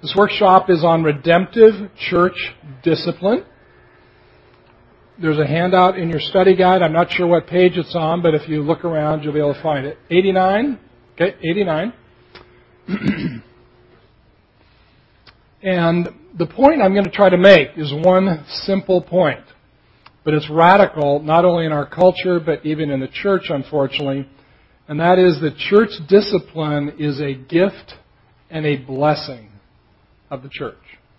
This workshop is on redemptive church discipline. There's a handout in your study guide. I'm not sure what page it's on, but if you look around, you'll be able to find it. 89. Okay, 89. And the point I'm going to try to make is one simple point. But it's radical, not only in our culture, but even in the church, unfortunately. And that is that church discipline is a gift and a blessing of the church.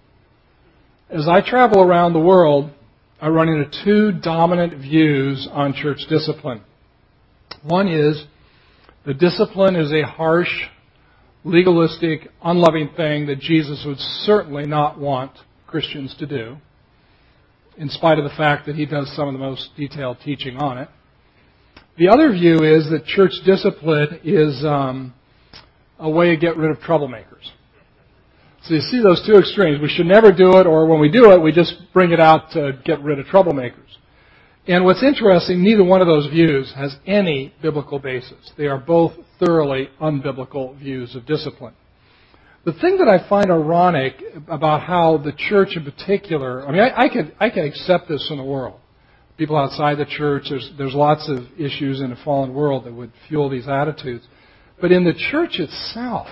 As I travel around the world, I run into two dominant views on church discipline. One is the discipline is a harsh, legalistic, unloving thing that Jesus would certainly not want Christians to do, in spite of the fact that he does some of the most detailed teaching on it. The other view is that church discipline is a way to get rid of troublemakers. So you see those two extremes. We should never do it, or when we do it, we just bring it out to get rid of troublemakers. And what's interesting, neither one of those views has any biblical basis. They are both thoroughly unbiblical views of discipline. The thing that I find ironic about how the church in particular, I can accept this in the world. People outside the church, there's lots of issues in a fallen world that would fuel these attitudes. But in the church itself,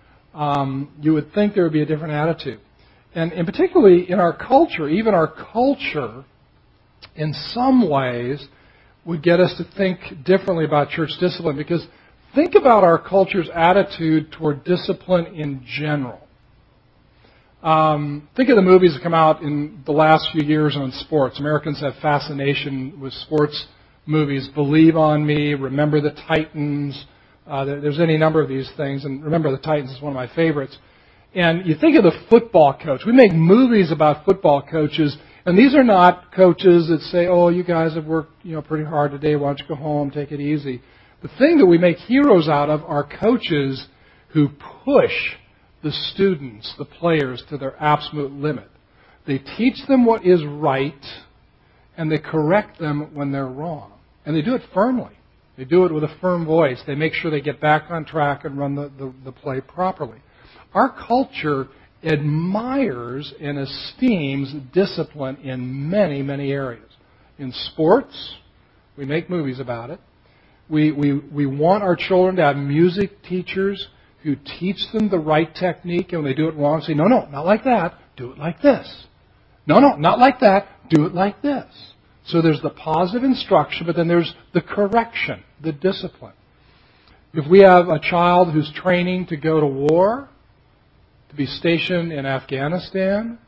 you would think there would be a different attitude. And particularly in our culture, even our culture, in some ways, would get us to think differently about church discipline. Because think about our culture's attitude toward discipline in general. Think of the movies that come out in the last few years on sports. Americans have fascination with sports movies. Believe on Me, Remember the Titans. There's any number of these things, and Remember the Titans is one of my favorites. And you think of the football coach. We make movies about football coaches, and these are not coaches that say, "Oh, you guys have worked, pretty hard today. Why don't you go home, take it easy?" The thing that we make heroes out of are coaches who push the students, the players, to their absolute limit. They teach them what is right, and they correct them when they're wrong. And they do it firmly. They do it with a firm voice. They make sure they get back on track and run the play properly. Our culture admires and esteems discipline in many, many areas. In sports, we make movies about it. We want our children to have music teachers who teach them the right technique, and when they do it wrong, say, no, not like that, do it like this. No, not like that, do it like this. So there's the positive instruction, but then there's the correction, the discipline. If we have a child who's training to go to war, to be stationed in Afghanistan,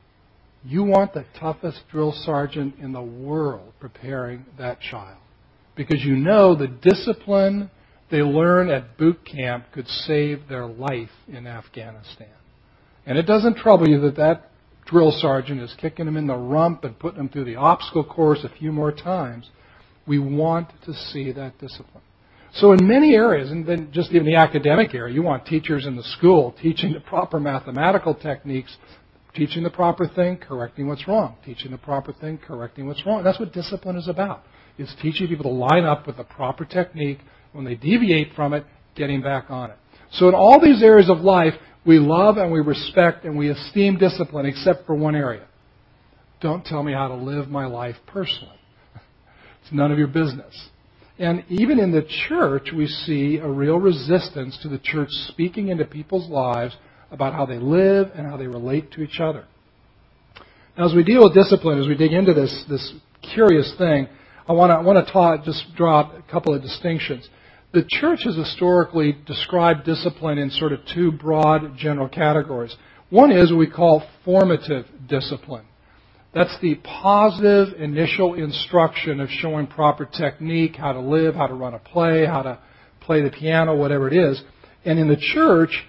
you want the toughest drill sergeant in the world preparing that child. Because you know the discipline they learn at boot camp could save their life in Afghanistan. And it doesn't trouble you that drill sergeant is kicking them in the rump and putting them through the obstacle course a few more times. We want to see that discipline. So in many areas, and then just even the academic area, you want teachers in the school teaching the proper mathematical techniques, teaching the proper thing, correcting what's wrong, teaching the proper thing, correcting what's wrong. That's what discipline is about. It's teaching people to line up with the proper technique. When they deviate from it, getting back on it. So in all these areas of life, we love and we respect and we esteem discipline, except for one area. Don't tell me how to live my life personally. It's none of your business. And even in the church, we see a real resistance to the church speaking into people's lives about how they live and how they relate to each other. Now, as we deal with discipline, as we dig into this curious thing, I want to just draw out a couple of distinctions. The church has historically described discipline in sort of two broad general categories. One is what we call formative discipline. That's the positive initial instruction of showing proper technique, how to live, how to run a play, how to play the piano, whatever it is. And in the church,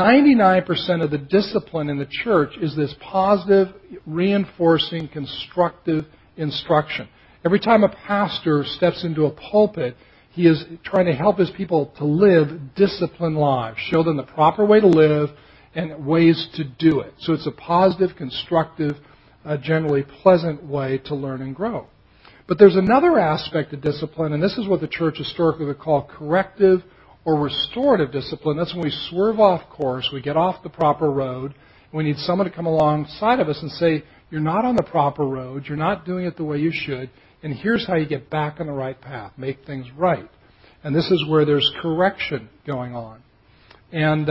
99% of the discipline in the church is this positive, reinforcing, constructive instruction. Every time a pastor steps into a pulpit, he is trying to help his people to live disciplined lives, show them the proper way to live and ways to do it. So it's a positive, constructive, generally pleasant way to learn and grow. But there's another aspect of discipline, and this is what the church historically would call corrective or restorative discipline. That's when we swerve off course, we get off the proper road, We need someone to come alongside of us and say, you're not on the proper road, you're not doing it the way you should, and here's how you get back on the right path, make things right. And this is where there's correction going on. And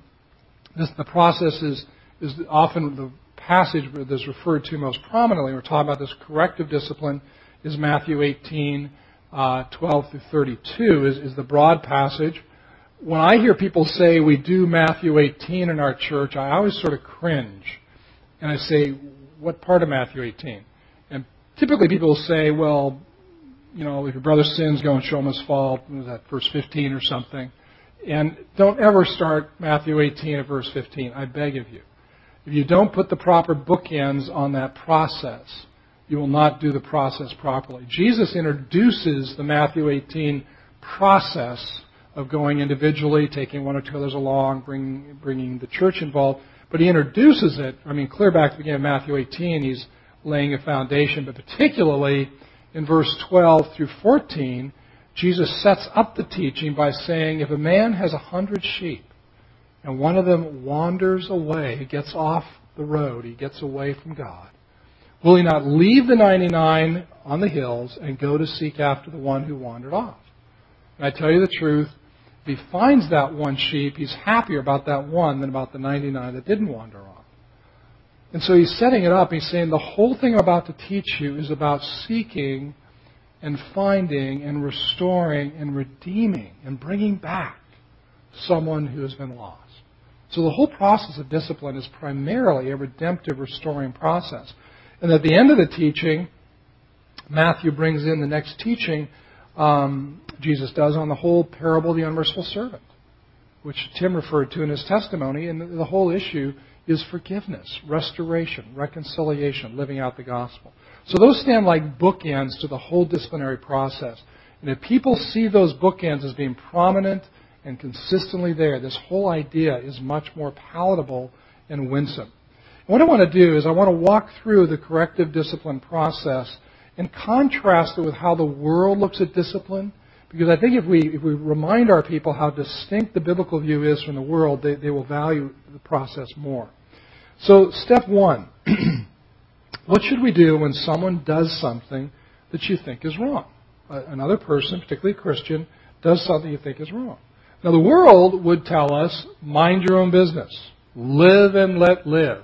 the process is often the passage that's referred to most prominently, we're talking about this corrective discipline, is Matthew 18, 12 through 32, is the broad passage. When I hear people say we do Matthew 18 in our church, I always sort of cringe. And I say, what part of Matthew 18? And typically people will say, well, if your brother sins, go and show him his fault. Was that verse 15 or something? And don't ever start Matthew 18 at verse 15. I beg of you. If you don't put the proper bookends on that process, you will not do the process properly. Jesus introduces the Matthew 18 process of going individually, taking one or two others along, bringing the church involved. But he introduces it, clear back to the beginning of Matthew 18, he's laying a foundation, but particularly in verse 12 through 14, Jesus sets up the teaching by saying, if a man has 100 sheep, and one of them wanders away, he gets off the road, he gets away from God, will he not leave the 99 on the hills and go to seek after the one who wandered off? And I tell you the truth, if he finds that one sheep, he's happier about that one than about the 99 that didn't wander off. And so he's setting it up. He's saying the whole thing I'm about to teach you is about seeking and finding and restoring and redeeming and bringing back someone who has been lost. So the whole process of discipline is primarily a redemptive, restoring process. And at the end of the teaching, Matthew brings in the next teaching Jesus does on the whole parable of the unmerciful servant, which Tim referred to in his testimony. And the whole issue is forgiveness, restoration, reconciliation, living out the gospel. So those stand like bookends to the whole disciplinary process. And if people see those bookends as being prominent and consistently there, this whole idea is much more palatable and winsome. What I want to do is I want to walk through the corrective discipline process and contrast it with how the world looks at discipline. Because I think if we remind our people how distinct the biblical view is from the world, they will value the process more. So step one, what should we do when someone does something that you think is wrong? Another person, particularly a Christian, does something you think is wrong. Now the world would tell us, mind your own business. Live and let live.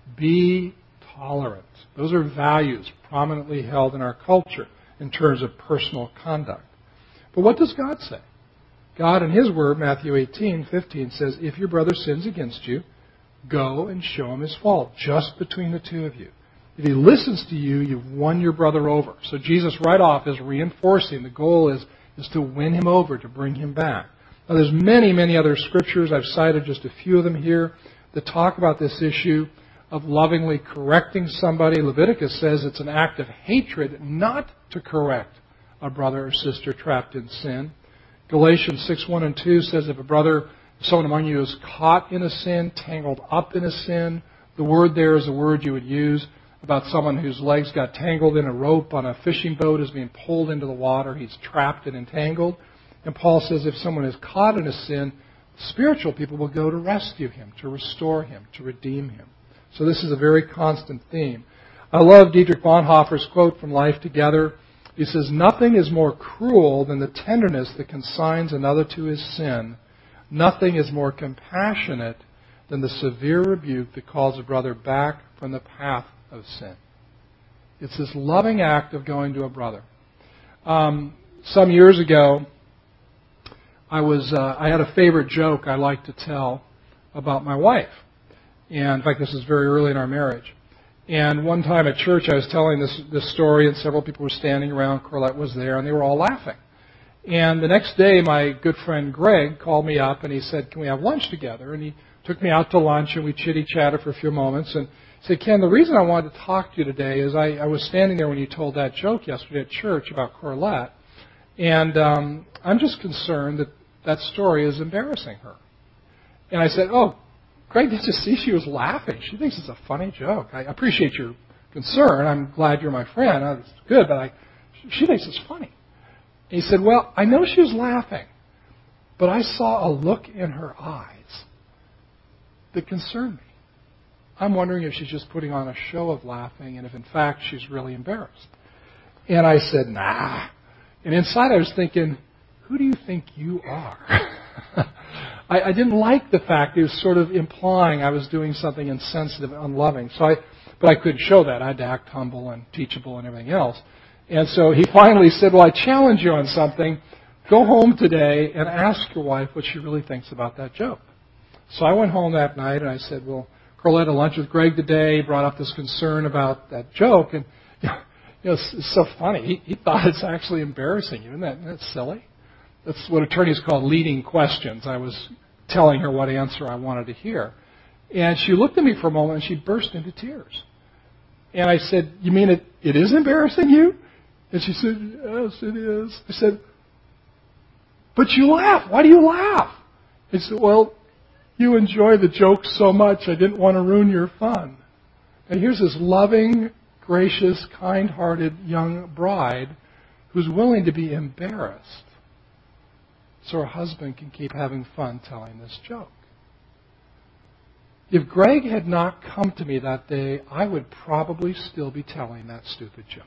Be tolerant. Those are values prominently held in our culture in terms of personal conduct. But what does God say? God in His Word, Matthew 18:15, says, if your brother sins against you, go and show him his fault, just between the two of you. If he listens to you, you've won your brother over. So Jesus right off is reinforcing the goal is to win him over, to bring him back. Now there's many, many other scriptures. I've cited just a few of them here that talk about this issue of lovingly correcting somebody. Leviticus says it's an act of hatred not to correct a brother or sister trapped in sin. Galatians 6:1 and 2 says if someone among you is caught in a sin, tangled up in a sin, the word there is a word you would use about someone whose legs got tangled in a rope on a fishing boat is being pulled into the water. He's trapped and entangled. And Paul says if someone is caught in a sin, spiritual people will go to rescue him, to restore him, to redeem him. So this is a very constant theme. I love Dietrich Bonhoeffer's quote from Life Together. He says, nothing is more cruel than the tenderness that consigns another to his sin. Nothing is more compassionate than the severe rebuke that calls a brother back from the path of sin. It's this loving act of going to a brother. Some years ago, I had a favorite joke I like to tell about my wife. And in fact, this is very early in our marriage. And one time at church, I was telling this story, and several people were standing around. Corlette was there, and they were all laughing. And the next day, my good friend Greg called me up, and he said, can we have lunch together? And he took me out to lunch, and we chitty-chatted for a few moments. And he said, Ken, the reason I wanted to talk to you today is I was standing there when you told that joke yesterday at church about Corlette, and I'm just concerned that story is embarrassing her. And I said, oh, Greg didn't just see she was laughing. She thinks it's a funny joke. I appreciate your concern. I'm glad you're my friend. It's good, but she thinks it's funny. And he said, well, I know she was laughing, but I saw a look in her eyes that concerned me. I'm wondering if she's just putting on a show of laughing and if in fact she's really embarrassed. And I said, nah. And inside I was thinking, who do you think you are? I didn't like the fact it was sort of implying I was doing something insensitive and unloving. But I couldn't show that. I had to act humble and teachable and everything else. And so he finally said, well, I challenge you on something. Go home today and ask your wife what she really thinks about that joke. So I went home that night and I said, well, Carl had lunch with Greg today, brought up this concern about that joke. And it's so funny. He thought it's actually embarrassing you. Isn't that silly? That's what attorneys call leading questions. I was telling her what answer I wanted to hear. And she looked at me for a moment and she burst into tears. And I said, you mean it is embarrassing you? And she said, yes, it is. I said, but you laugh. Why do you laugh? I said, well, you enjoy the joke so much I didn't want to ruin your fun. And here's this loving, gracious, kind-hearted young bride who's willing to be embarrassed so her husband can keep having fun telling this joke. If Greg had not come to me that day, I would probably still be telling that stupid joke.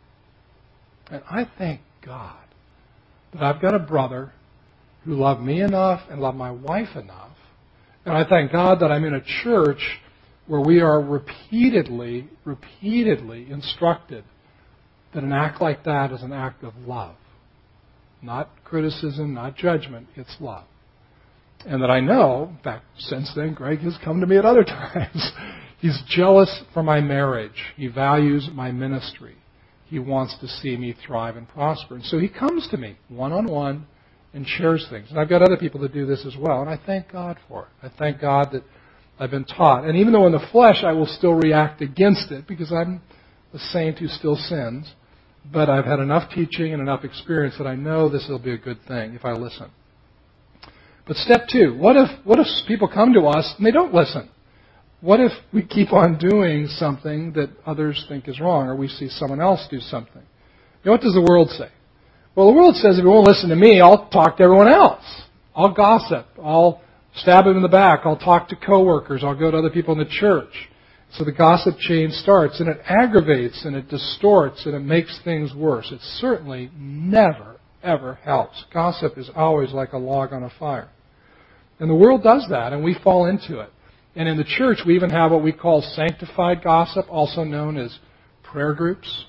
And I thank God that I've got a brother who loved me enough and loved my wife enough. And I thank God that I'm in a church where we are repeatedly instructed that an act like that is an act of love. Not criticism, not judgment, it's love. And that I know, in fact, since then, Greg has come to me at other times. He's jealous for my marriage. He values my ministry. He wants to see me thrive and prosper. And so he comes to me one-on-one and shares things. And I've got other people that do this as well, and I thank God for it. I thank God that I've been taught. And even though in the flesh I will still react against it because I'm a saint who still sins, but I've had enough teaching and enough experience that I know this will be a good thing if I listen. But step two, what if people come to us and they don't listen? What if we keep on doing something that others think is wrong, or we see someone else do something? What does the world say? Well, the world says if you won't listen to me, I'll talk to everyone else. I'll gossip. I'll stab him in the back. I'll talk to coworkers. I'll go to other people in the church. So the gossip chain starts, and it aggravates, and it distorts, and it makes things worse. It certainly never, ever helps. Gossip is always like a log on a fire. And the world does that, and we fall into it. And in the church, we even have what we call sanctified gossip, also known as prayer groups.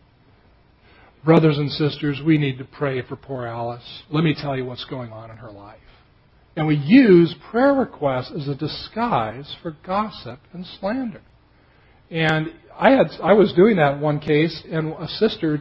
Brothers and sisters, we need to pray for poor Alice. Let me tell you what's going on in her life. And we use prayer requests as a disguise for gossip and slander. And I was doing that in one case, and a sister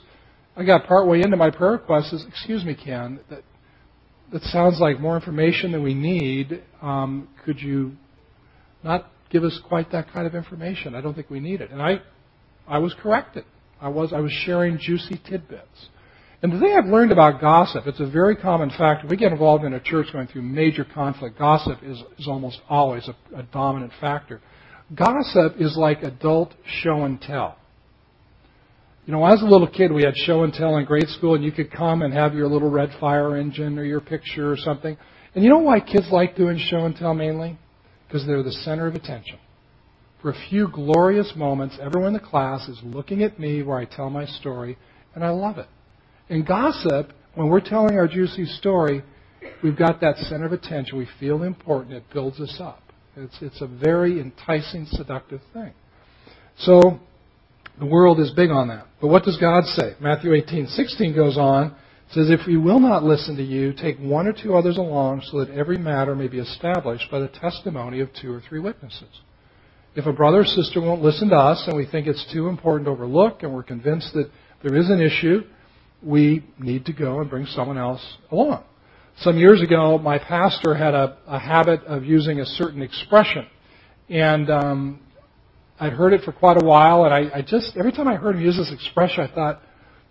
I got partway into my prayer request, says, excuse me, Ken, that sounds like more information than we need. Could you not give us quite that kind of information? I don't think we need it. And I was corrected. I was sharing juicy tidbits. And the thing I've learned about gossip, it's a very common fact. If we get involved in a church going through major conflict, gossip is almost always a dominant factor. Gossip is like adult show and tell. You know, when I was a little kid, we had show and tell in grade school, and you could come and have your little red fire engine or your picture or something. And you know why kids like doing show and tell mainly? Because they're the center of attention. For a few glorious moments, everyone in the class is looking at me where I tell my story, and I love it. In gossip, when we're telling our juicy story, we've got that center of attention. We feel important. It builds us up. It's a very enticing, seductive thing. So the world is big on that. But what does God say? Matthew 18:16 goes on. It says, if we will not listen to you, take one or two others along so that every matter may be established by the testimony of 2 or 3 witnesses. If a brother or sister won't listen to us and we think it's too important to overlook and we're convinced that there is an issue, we need to go and bring someone else along. Some years ago, my pastor had a habit of using a certain expression. And I'd heard it for quite a while, and I just, every time I heard him use this expression, I thought,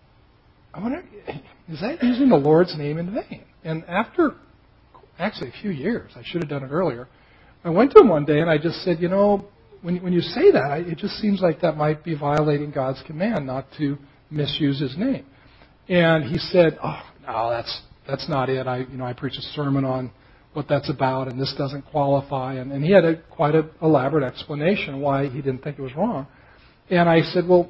I wonder, is that using the Lord's name in vain? And after, actually a few years, I should have done it earlier, I went to him one day and I just said, you know, when you say that, it just seems like that might be violating God's command not to misuse His name. And he said, oh, no, that's not it. I preach a sermon on what that's about, and this doesn't qualify. And he had quite an elaborate explanation why he didn't think it was wrong. And I said, well,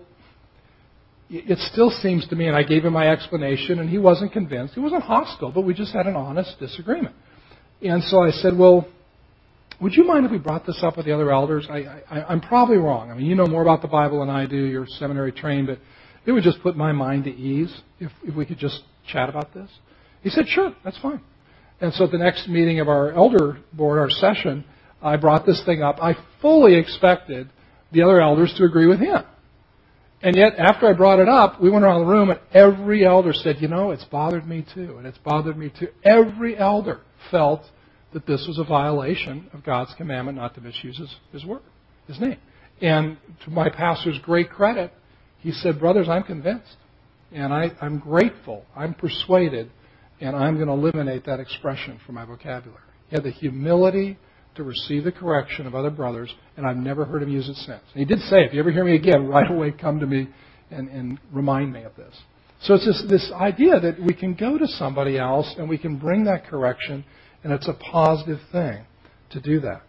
it still seems to me, and I gave him my explanation, and he wasn't convinced. He wasn't hostile, but we just had an honest disagreement. And so I said, well, would you mind if we brought this up with the other elders? I'm probably wrong. I mean, you know more about the Bible than I do. You're seminary trained, but it would just put my mind at ease if we could just chat about this. He said, sure, that's fine. And so at the next meeting of our elder board, our session, I brought this thing up. I fully expected the other elders to agree with him. And yet, after I brought it up, we went around the room and every elder said, you know, it's bothered me too, and it's bothered me too. Every elder felt that this was a violation of God's commandment not to misuse His word, His name. And to my pastor's great credit, he said, brothers, I'm convinced. And I'm grateful, I'm persuaded, and I'm going to eliminate that expression from my vocabulary. He had the humility to receive the correction of other brothers, and I've never heard him use it since. And he did say, if you ever hear me again, right away come to me and remind me of this. So it's this idea that we can go to somebody else and we can bring that correction, and it's a positive thing to do that.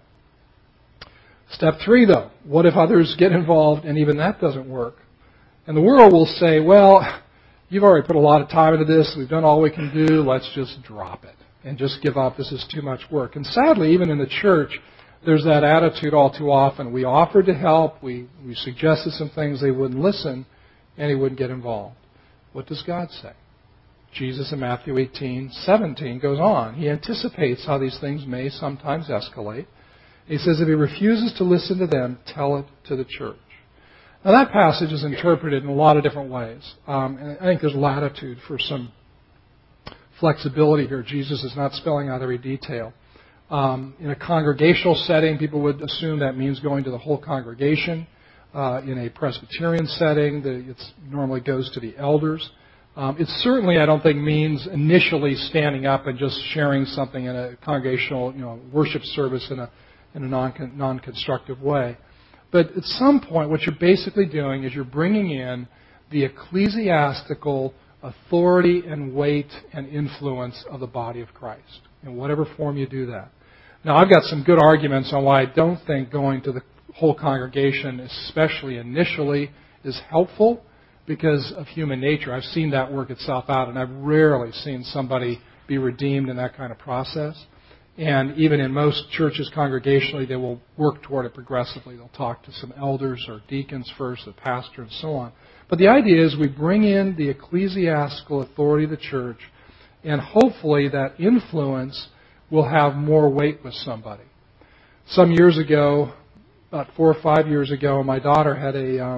Step 3, though. What if others get involved and even that doesn't work? And the world will say, well, you've already put a lot of time into this. We've done all we can do. Let's just drop it and just give up. This is too much work. And sadly, even in the church, there's that attitude all too often. We offered to help. We suggested some things. They wouldn't listen, and he wouldn't get involved. What does God say? Jesus in Matthew 18:17 goes on. He anticipates how these things may sometimes escalate. He says, if he refuses to listen to them, tell it to the church. Now that passage is interpreted in a lot of different ways. And I think there's latitude for some flexibility here. Jesus is not spelling out every detail. In a congregational setting, people would assume that means going to the whole congregation. In a Presbyterian setting, it normally goes to the elders. It certainly, I don't think, means initially standing up and just sharing something in a congregational, worship service in a non-constructive way. But at some point, what you're basically doing is you're bringing in the ecclesiastical authority and weight and influence of the body of Christ, in whatever form you do that. Now, I've got some good arguments on why I don't think going to the whole congregation, especially initially, is helpful because of human nature. I've seen that work itself out, and I've rarely seen somebody be redeemed in that kind of process. And even in most churches congregationally, they will work toward it progressively. They'll talk to some elders or deacons first, the pastor, and so on. But the idea is we bring in the ecclesiastical authority of the church, and hopefully that influence will have more weight with somebody. Some years ago, about 4 or 5 years ago, my daughter had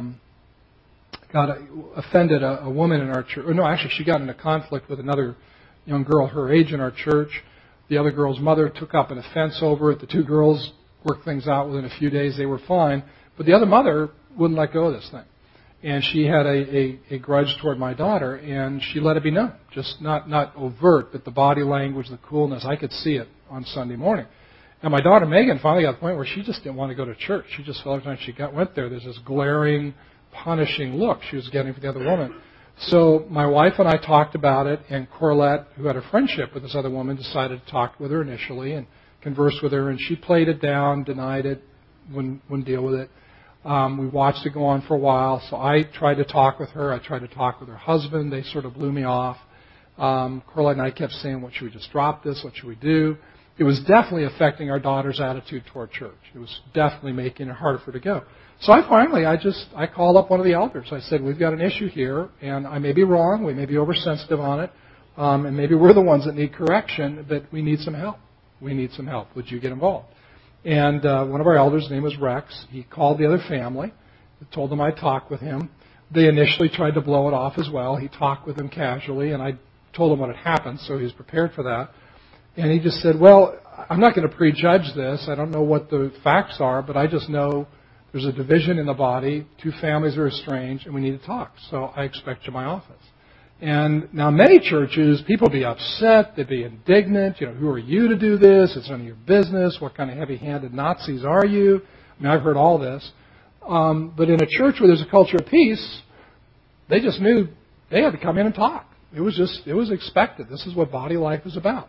offended a woman in our church. No, actually, she got in a conflict with another young girl her age in our church. The other girl's mother took up an offense over it. The two girls worked things out within a few days. They were fine. But the other mother wouldn't let go of this thing. And she had a grudge toward my daughter, and she let it be known. Just not overt, but the body language, the coolness. I could see it on Sunday morning. And my daughter Megan finally got to the point where she just didn't want to go to church. She just felt every time she went there, there's this glaring, punishing look she was getting for the other woman. So my wife and I talked about it, and Corlette, who had a friendship with this other woman, decided to talk with her initially and converse with her, and she played it down, denied it, wouldn't deal with it. We watched it go on for a while, so I tried to talk with her. I tried to talk with her husband. They sort of blew me off. Corlette and I kept saying, what, should we just drop this? What should we do? It was definitely affecting our daughter's attitude toward church. It was definitely making it harder for her to go. So I called up one of the elders. I said, we've got an issue here, and I may be wrong. We may be oversensitive on it, and maybe we're the ones that need correction, but we need some help. We need some help. Would you get involved? And one of our elders, his name was Rex, he called the other family, told them I'd talk with him. They initially tried to blow it off as well. He talked with them casually, and I told him what had happened, so he was prepared for that. And he just said, well, I'm not going to prejudge this. I don't know what the facts are, but I just know there's a division in the body. 2 families are estranged, and we need to talk. So I expect you in my office. And now many churches, people be upset. They'd be indignant. Who are you to do this? It's none of your business. What kind of heavy-handed Nazis are you? I mean, I've heard all this. But in a church where there's a culture of peace, they just knew they had to come in and talk. It was expected. This is what body life is about.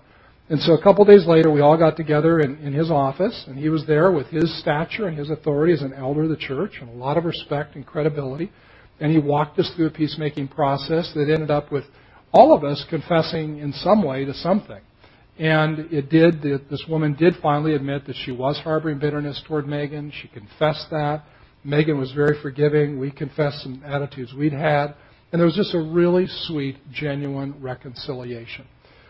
And so a couple days later, we all got together in his office, and he was there with his stature and his authority as an elder of the church and a lot of respect and credibility. And he walked us through a peacemaking process that ended up with all of us confessing in some way to something. And this woman did finally admit that she was harboring bitterness toward Megan. She confessed that. Megan was very forgiving. We confessed some attitudes we'd had. And there was just a really sweet, genuine reconciliation.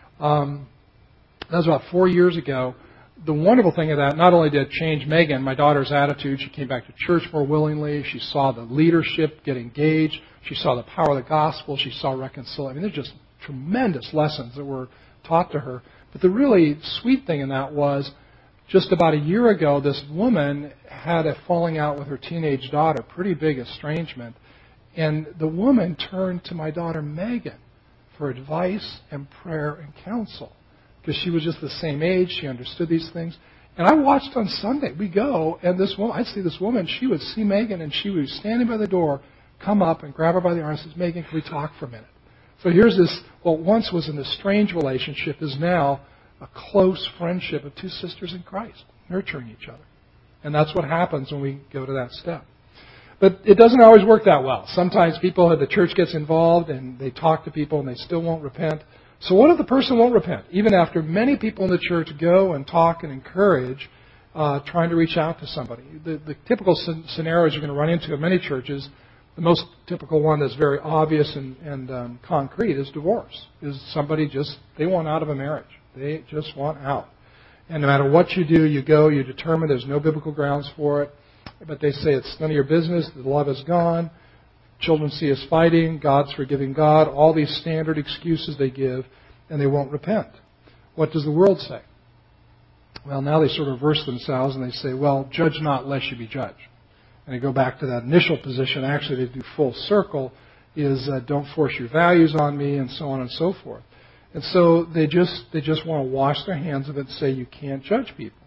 That was about 4 years ago. The wonderful thing of that, not only did it change Megan, my daughter's attitude, she came back to church more willingly. She saw the leadership get engaged. She saw the power of the gospel. She saw reconciliation. I mean, there's just tremendous lessons that were taught to her. But the really sweet thing in that was, just about a year ago, this woman had a falling out with her teenage daughter, pretty big estrangement. And the woman turned to my daughter Megan for advice and prayer and counsel, because she was just the same age. She understood these things. And I watched on Sunday. We go, and this woman, I'd see this woman. She would see Megan, and she would be standing by the door, come up and grab her by the arm and says, "Megan, can we talk for a minute?" So here's this, what once was an estranged relationship is now a close friendship of two sisters in Christ, nurturing each other. And that's what happens when we go to that step. But it doesn't always work that well. Sometimes the church gets involved and they talk to people and they still won't repent. So what if the person won't repent? Even after many people in the church go and talk and encourage, trying to reach out to somebody. The typical scenarios you're going to run into in many churches, the most typical one that's very obvious and concrete is divorce. Is somebody they want out of a marriage. They just want out. And no matter what you do, you determine there's no biblical grounds for it. But they say it's none of your business, the love is gone, children see us fighting, God's forgiving God, all these standard excuses they give, and they won't repent. What does the world say? Well, now they sort of reverse themselves and they say, well, judge not lest you be judged. And they go back to that initial position. Actually, they do full circle, is don't force your values on me, and so on and so forth. And so they just want to wash their hands of it and say you can't judge people.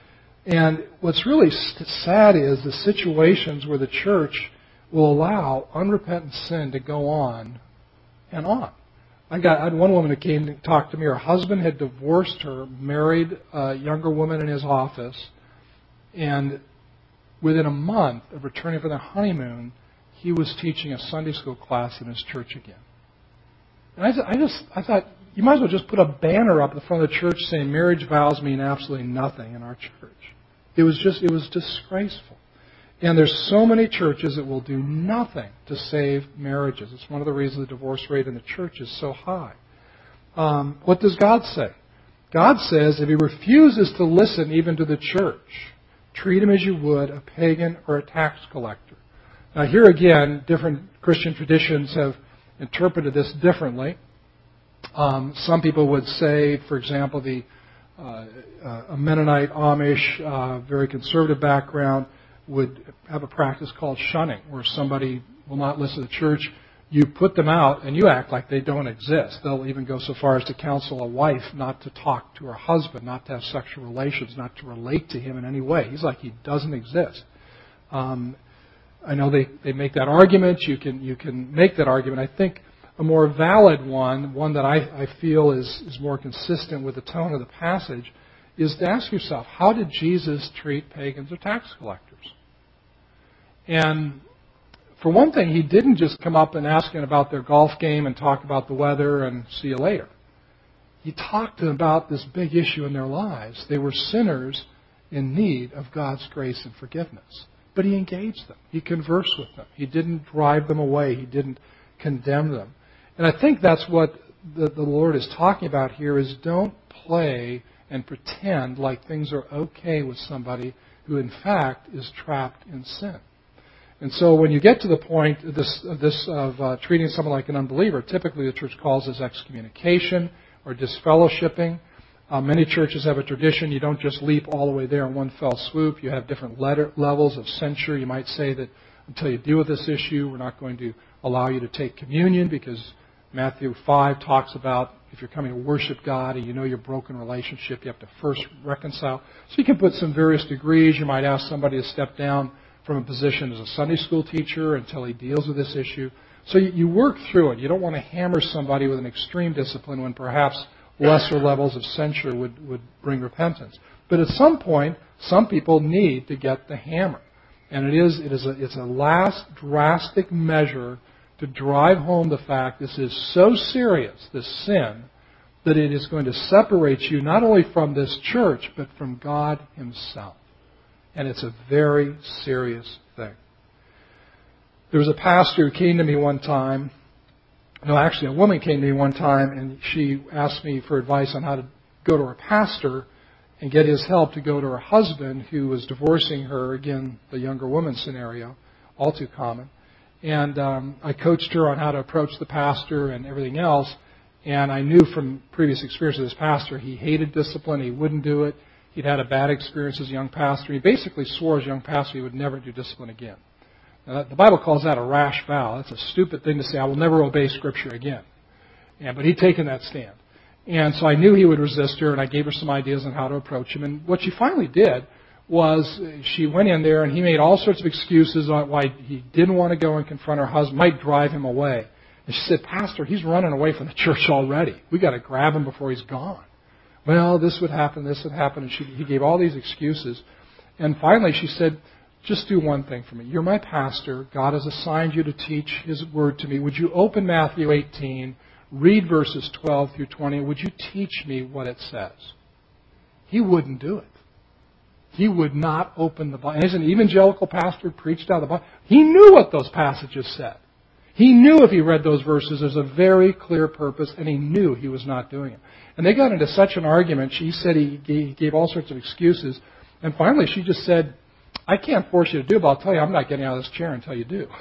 And what's really sad is the situations where the church will allow unrepentant sin to go on and on. I had one woman who came to talk to me. Her husband had divorced her, married a younger woman in his office, and within a month of returning from their honeymoon, he was teaching a Sunday school class in his church again. And I thought, you might as well just put a banner up in front of the church saying marriage vows mean absolutely nothing in our church. It was disgraceful. And there's so many churches that will do nothing to save marriages. It's one of the reasons the divorce rate in the church is so high. What does God say? God says if he refuses to listen even to the church, treat him as you would a pagan or a tax collector. Now here again, different Christian traditions have interpreted this differently. Some people would say, for example, a Mennonite, Amish, very conservative background would have a practice called shunning, where somebody will not listen to the church. You put them out and you act like they don't exist. They'll even go so far as to counsel a wife not to talk to her husband, not to have sexual relations, not to relate to him in any way. He's like he doesn't exist. I know they make that argument. You can make that argument. I think a more valid one that I feel is more consistent with the tone of the passage, is to ask yourself, how did Jesus treat pagans or tax collectors? And for one thing, he didn't just come up and ask them about their golf game and talk about the weather and see you later. He talked to them about this big issue in their lives. They were sinners in need of God's grace and forgiveness. But he engaged them. He conversed with them. He didn't drive them away. He didn't condemn them. And I think that's what the Lord is talking about here, is don't play and pretend like things are okay with somebody who in fact is trapped in sin. And so when you get to the point of treating someone like an unbeliever, typically the church calls this excommunication or disfellowshipping. Many churches have a tradition. You don't just leap all the way there in one fell swoop. You have different levels of censure. You might say that until you deal with this issue, we're not going to allow you to take communion, because Matthew 5 talks about if you're coming to worship God and you know your broken relationship, you have to first reconcile. So you can put some various degrees. You might ask somebody to step down from a position as a Sunday school teacher until he deals with this issue. So you work through it. You don't want to hammer somebody with an extreme discipline when perhaps lesser levels of censure would bring repentance. But at some point, some people need to get the hammer. And it's a last drastic measure to drive home the fact this is so serious, this sin, that it is going to separate you not only from this church, but from God Himself. And it's a very serious thing. There was a pastor who came to me one time. No, actually, a woman came to me one time, and she asked me for advice on how to go to her pastor and get his help to go to her husband, who was divorcing her. Again, the younger woman scenario, all too common. And I coached her on how to approach the pastor and everything else. And I knew from previous experience with this pastor, he hated discipline. He wouldn't do it. He'd had a bad experience as a young pastor. He basically swore as a young pastor he would never do discipline again. Now, the Bible calls that a rash vow. That's a stupid thing to say. I will never obey Scripture again. But he'd taken that stand. And so I knew he would resist her, and I gave her some ideas on how to approach him. And what she finally did was she went in there, and he made all sorts of excuses on why he didn't want to go and confront her husband, might drive him away. And she said, Pastor, he's running away from the church already. We've got to grab him before he's gone. Well, this would happen, and he gave all these excuses. And finally she said, just do one thing for me. You're my pastor. God has assigned you to teach His Word to me. Would you open Matthew 18, read verses 12 through 20, would you teach me what it says? He wouldn't do it. He would not open the Bible. And as an evangelical pastor preached out of the Bible, he knew what those passages said. He knew if he read those verses, there's a very clear purpose, and he knew he was not doing it. And they got into such an argument. She said he gave all sorts of excuses. And finally she just said, I can't force you to do it, but I'll tell you I'm not getting out of this chair until you do.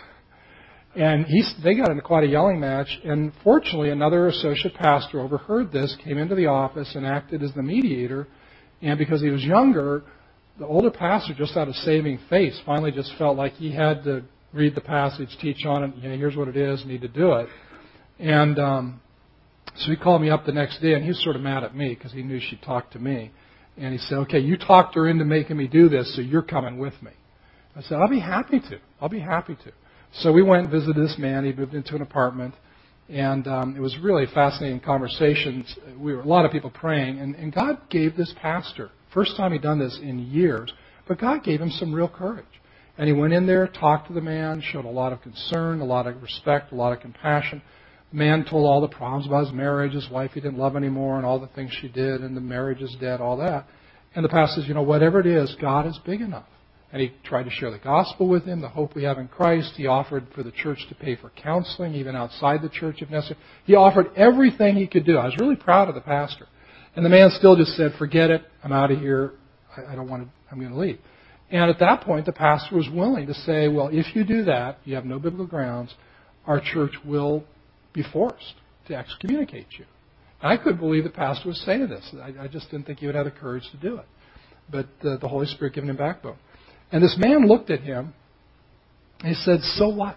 And they got into quite a yelling match. And fortunately, another associate pastor overheard this, came into the office, and acted as the mediator. And because he was younger, the older pastor, just out of saving face, finally just felt like he had to read the passage, teach on it. Here's what it is, need to do it. And so he called me up the next day, and he was sort of mad at me because he knew she'd talked to me. And he said, okay, you talked her into making me do this, so you're coming with me. I said, I'll be happy to. So we went and visited this man. He moved into an apartment. And it was really fascinating conversations. We were a lot of people praying. And God gave this pastor, first time he'd done this in years, but God gave him some real courage. And he went in there, talked to the man, showed a lot of concern, a lot of respect, a lot of compassion. The man told all the problems about his marriage, his wife he didn't love anymore, and all the things she did, and the marriage is dead, all that. And the pastor says, whatever it is, God is big enough. And he tried to share the gospel with him, the hope we have in Christ. He offered for the church to pay for counseling, even outside the church if necessary. He offered everything he could do. I was really proud of the pastor. And the man still just said, forget it, I'm out of here, I don't want to, I'm going to leave. And at that point, the pastor was willing to say, well, if you do that, you have no biblical grounds, our church will be forced to excommunicate you. And I couldn't believe the pastor was saying this. I just didn't think he would have the courage to do it. But the Holy Spirit giving him backbone. And this man looked at him, and he said, so what?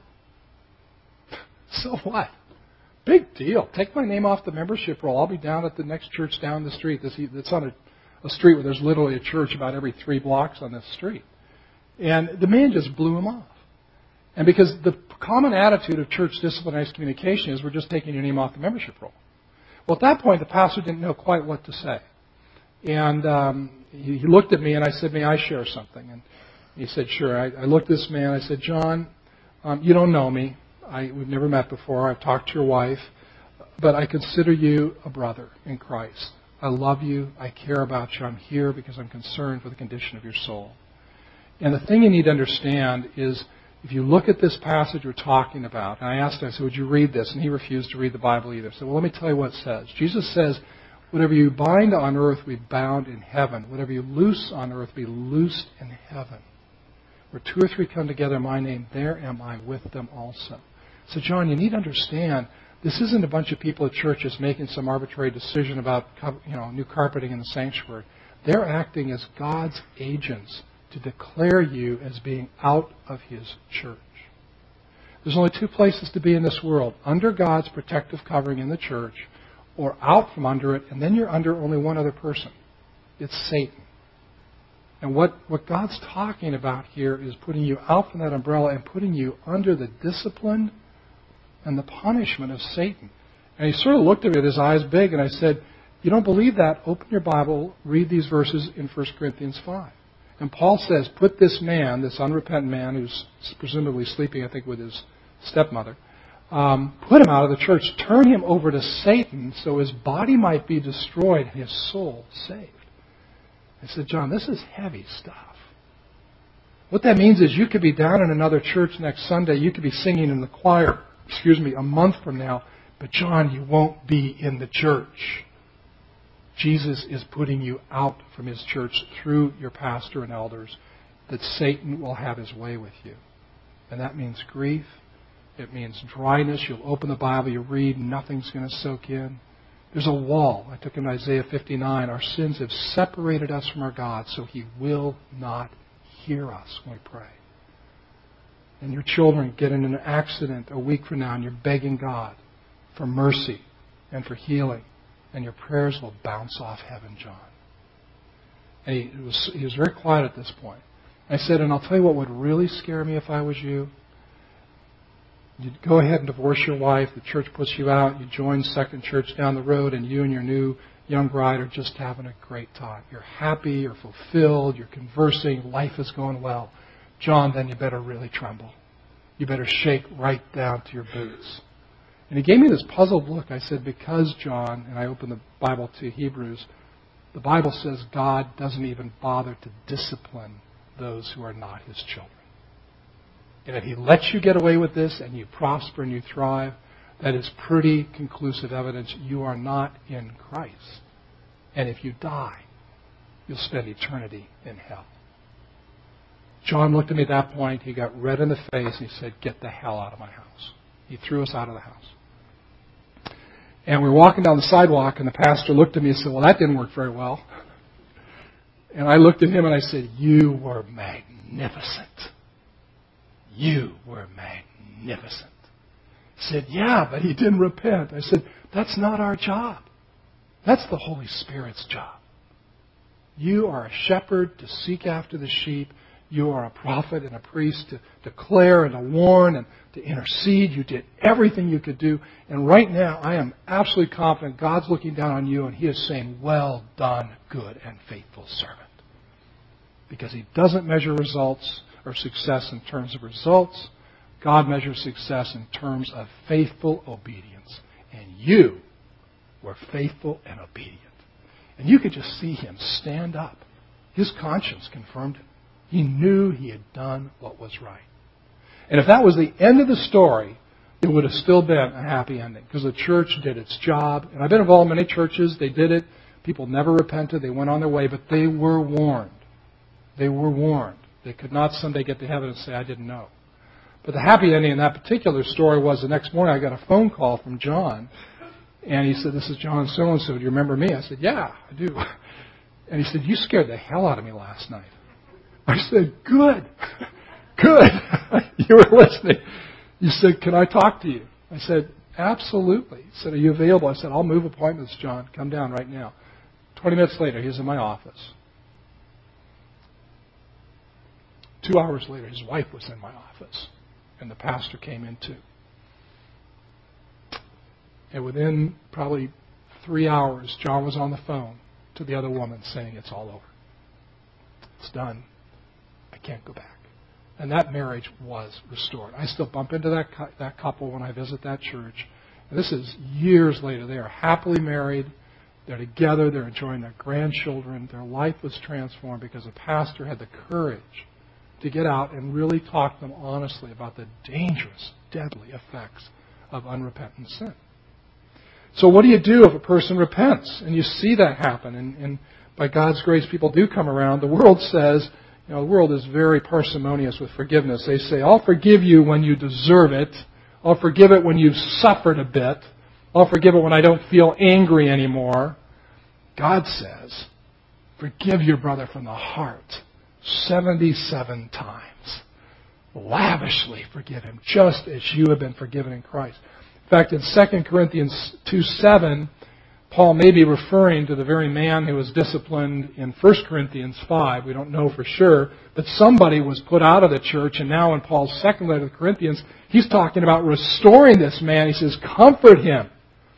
So what? Big deal. Take my name off the membership roll. I'll be down at the next church down the street. It's on a street where there's literally a church about every 3 blocks on this street. And the man just blew him off. And because the common attitude of church discipline and excommunication is we're just taking your name off the membership roll. Well, at that point, the pastor didn't know quite what to say. And he looked at me, and I said, may I share something? And he said, sure. I looked at this man. I said, John, you don't know me. We've never met before. I've talked to your wife. But I consider you a brother in Christ. I love you. I care about you. I'm here because I'm concerned for the condition of your soul. And the thing you need to understand is if you look at this passage we're talking about, and I asked him, I said, would you read this? And he refused to read the Bible either. I said, well, let me tell you what it says. Jesus says, whatever you bind on earth will be bound in heaven. Whatever you loose on earth will be loosed in heaven. Where 2 or 3 come together in my name, there am I with them also. So, John, you need to understand, this isn't a bunch of people at churches making some arbitrary decision about new carpeting in the sanctuary. They're acting as God's agents to declare you as being out of His church. There's only 2 places to be in this world, under God's protective covering in the church, or out from under it, and then you're under only one other person. It's Satan. And what God's talking about here is putting you out from that umbrella and putting you under the discipline and the punishment of Satan. And he sort of looked at me with his eyes big, and I said, You don't believe that? Open your Bible, read these verses in 1 Corinthians 5. And Paul says, put this man, this unrepentant man who's presumably sleeping, I think, with his stepmother, put him out of the church, turn him over to Satan so his body might be destroyed and his soul saved. I said, John, this is heavy stuff. What that means is you could be down in another church next Sunday, you could be singing in the choir, a month from now, but John, you won't be in the church. Jesus is putting you out from His church through your pastor and elders, that Satan will have his way with you. And that means grief. It means dryness. You'll open the Bible, you read, nothing's going to soak in. There's a wall. I took in Isaiah 59. Our sins have separated us from our God, so He will not hear us when we pray. And your children get in an accident a week from now, and you're begging God for mercy and for healing. And your prayers will bounce off heaven, John. And he was very quiet at this point. I said, and I'll tell you what would really scare me if I was you. You'd go ahead and divorce your wife. The church puts you out. You join second church down the road, and you and your new young bride are just having a great time. You're happy. You're fulfilled. You're conversing. Life is going well. John, then you better really tremble. You better shake right down to your boots. And he gave me this puzzled look. I said, because, John, and I opened the Bible to Hebrews, the Bible says God doesn't even bother to discipline those who are not His children. And if He lets you get away with this and you prosper and you thrive, that is pretty conclusive evidence you are not in Christ. And if you die, you'll spend eternity in hell. John looked at me at that point. He got red in the face and he said, get the hell out of my house. He threw us out of the house. And we were walking down the sidewalk, and the pastor looked at me and said, well, that didn't work very well. And I looked at him and I said, you were magnificent. You were magnificent. He said, yeah, but he didn't repent. I said, that's not our job. That's the Holy Spirit's job. You are a shepherd to seek after the sheep. You are a prophet and a priest to declare and to warn and to intercede. You did everything you could do. And right now, I am absolutely confident God's looking down on you and He is saying, well done, good and faithful servant. Because He doesn't measure results or success in terms of results. God measures success in terms of faithful obedience. And you were faithful and obedient. And you could just see him stand up. His conscience confirmed it. He knew he had done what was right. And if that was the end of the story, it would have still been a happy ending because the church did its job. And I've been involved in many churches. They did it. People never repented. They went on their way, but they were warned. They were warned. They could not someday get to heaven and say, I didn't know. But the happy ending in that particular story was the next morning I got a phone call from John. And he said, this is John so-and-so. Do you remember me? I said, yeah, I do. And he said, you scared the hell out of me last night. I said, good. Good. You were listening. You said, can I talk to you? I said, absolutely. He said, are you available? I said, I'll move appointments, John. Come down right now. 20 minutes later, he was in my office. 2 hours later, his wife was in my office. And the pastor came in too. And within probably 3 hours, John was on the phone to the other woman saying, it's all over. It's done. I can't go back. And that marriage was restored. I still bump into that couple when I visit that church. And this is years later. They are happily married. They're together. They're enjoying their grandchildren. Their life was transformed because the pastor had the courage to get out and really talk to them honestly about the dangerous, deadly effects of unrepentant sin. So what do you do if a person repents? And you see that happen. And by God's grace, people do come around. The world says, the world is very parsimonious with forgiveness. They say, I'll forgive you when you deserve it. I'll forgive it when you've suffered a bit. I'll forgive it when I don't feel angry anymore. God says, forgive your brother from the heart 77 times. Lavishly forgive him, just as you have been forgiven in Christ. In fact, in 2 Corinthians 2:7, Paul may be referring to the very man who was disciplined in 1 Corinthians 5. We don't know for sure, but somebody was put out of the church, and now in Paul's second letter to the Corinthians, he's talking about restoring this man. He says, comfort him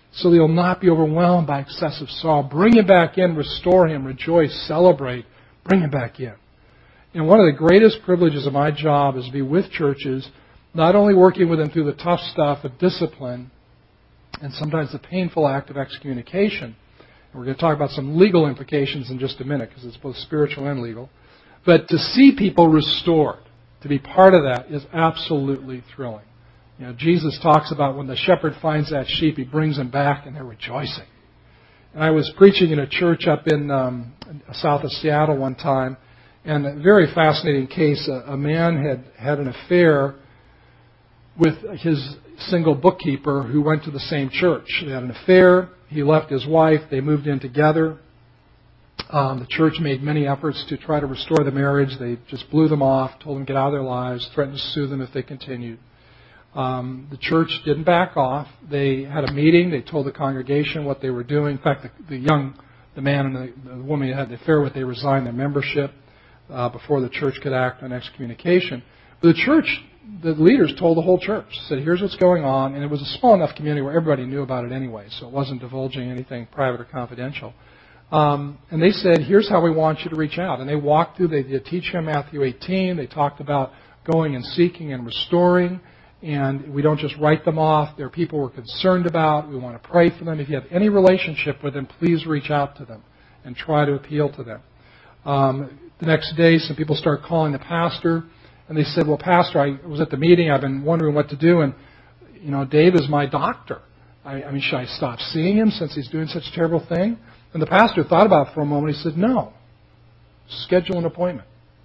so that he'll not be overwhelmed by excessive sorrow. Bring him back in, restore him, rejoice, celebrate, bring him back in. And one of the greatest privileges of my job is to be with churches, not only working with them through the tough stuff of discipline and sometimes the painful act of excommunication. And we're going to talk about some legal implications in just a minute because it's both spiritual and legal. But to see people restored, to be part of that is absolutely thrilling. You know, Jesus talks about when the shepherd finds that sheep, he brings them back and they're rejoicing. And I was preaching in a church up in south of Seattle one time, and a very fascinating case. A man had an affair with his single bookkeeper who went to the same church. They had an affair. He left his wife. They moved in together. The church made many efforts to try to restore the marriage. They just blew them off, told them to get out of their lives, threatened to sue them if they continued. The church didn't back off. They had a meeting. They told the congregation what they were doing. In fact, the man and the woman who had the affair with, they resigned their membership before the church could act on excommunication. But the leaders told the whole church, said, here's what's going on. And it was a small enough community where everybody knew about it anyway, so it wasn't divulging anything private or confidential. And they said, here's how we want you to reach out. And they walked through, they teach him Matthew 18. They talked about going and seeking and restoring. And we don't just write them off. There are people we're concerned about. We want to pray for them. If you have any relationship with them, please reach out to them and try to appeal to them. The next day, some people start calling the pastor. And they said, well, Pastor, I was at the meeting. I've been wondering what to do. And, you know, Dave is my doctor. I mean, should I stop seeing him since he's doing such a terrible thing? And the pastor thought about it for a moment. He said, no. Schedule an appointment.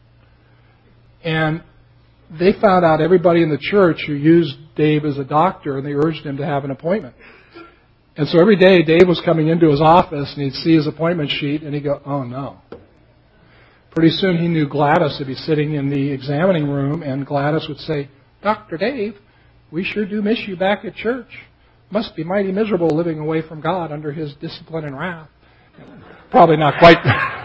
And they found out everybody in the church who used Dave as a doctor, and they urged him to have an appointment. And so every day, Dave was coming into his office, and he'd see his appointment sheet, and he'd go, oh, no. Pretty soon he knew Gladys would be sitting in the examining room, and Gladys would say, Dr. Dave, we sure do miss you back at church. Must be mighty miserable living away from God under His discipline and wrath. Probably not quite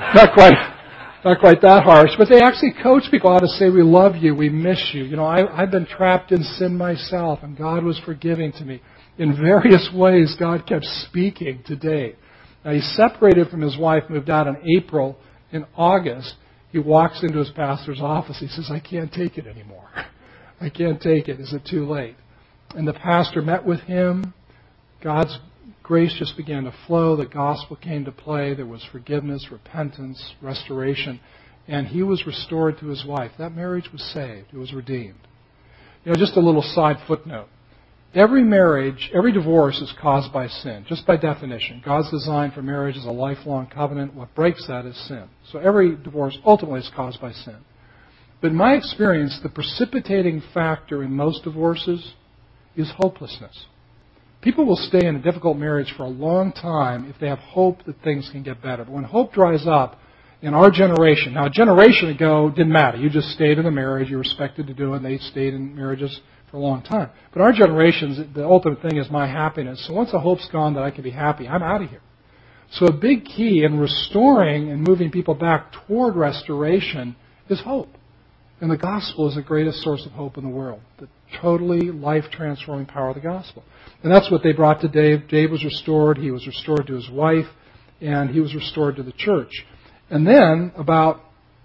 that harsh, but they actually coach people how to say, we love you, we miss you. You know, I've been trapped in sin myself, and God was forgiving to me. In various ways, God kept speaking to Dave. Now, he separated from his wife, moved out in April. In August, he walks into his pastor's office. He says, I can't take it anymore. I can't take it. Is it too late? And the pastor met with him. God's grace just began to flow. The gospel came to play. There was forgiveness, repentance, restoration. And he was restored to his wife. That marriage was saved. It was redeemed. You know, just a little side footnote. Every marriage, every divorce is caused by sin, just by definition. God's design for marriage is a lifelong covenant. What breaks that is sin. So every divorce ultimately is caused by sin. But in my experience, the precipitating factor in most divorces is hopelessness. People will stay in a difficult marriage for a long time if they have hope that things can get better. But when hope dries up, in our generation, now a generation ago, it didn't matter. You just stayed in a marriage. You were expected to do it, and they stayed in marriages for a long time. But our generations, the ultimate thing is my happiness. So once the hope's gone that I can be happy, I'm out of here. So a big key in restoring and moving people back toward restoration is hope. And the gospel is the greatest source of hope in the world. The totally life-transforming power of the gospel. And that's what they brought to Dave. Dave was restored. He was restored to his wife. And he was restored to the church. And then, about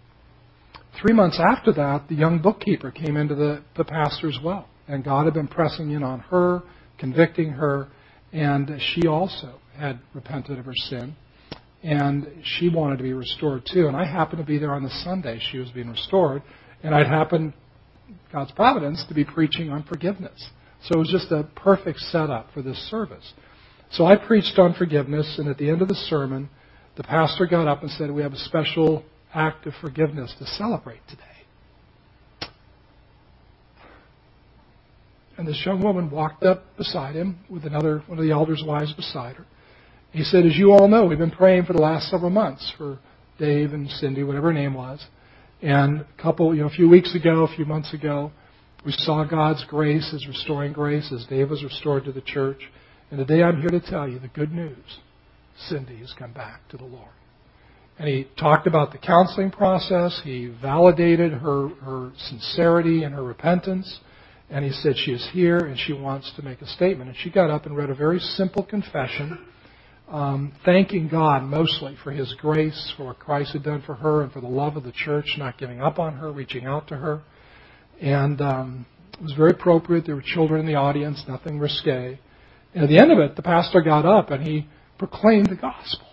3 months after that, the young bookkeeper came into the pastor's well. And God had been pressing in on her, convicting her, and she also had repented of her sin. And she wanted to be restored too. And I happened to be there on the Sunday she was being restored. And I'd happened, God's providence, to be preaching on forgiveness. So it was just a perfect setup for this service. So I preached on forgiveness, and at the end of the sermon, the pastor got up and said, we have a special act of forgiveness to celebrate today. And this young woman walked up beside him with one of the elders' wives beside her. He said, as you all know, we've been praying for the last several months for Dave and Cindy, whatever her name was. And a few weeks ago, a few months ago, we saw God's grace, His restoring grace, as Dave was restored to the church. And today I'm here to tell you the good news. Cindy has come back to the Lord. And he talked about the counseling process. He validated her sincerity and her repentance. And he said, she is here and she wants to make a statement. And she got up and read a very simple confession, thanking God mostly for His grace, for what Christ had done for her, and for the love of the church, not giving up on her, reaching out to her. And it was very appropriate. There were children in the audience, nothing risque. And at the end of it, the pastor got up and he proclaimed the gospel.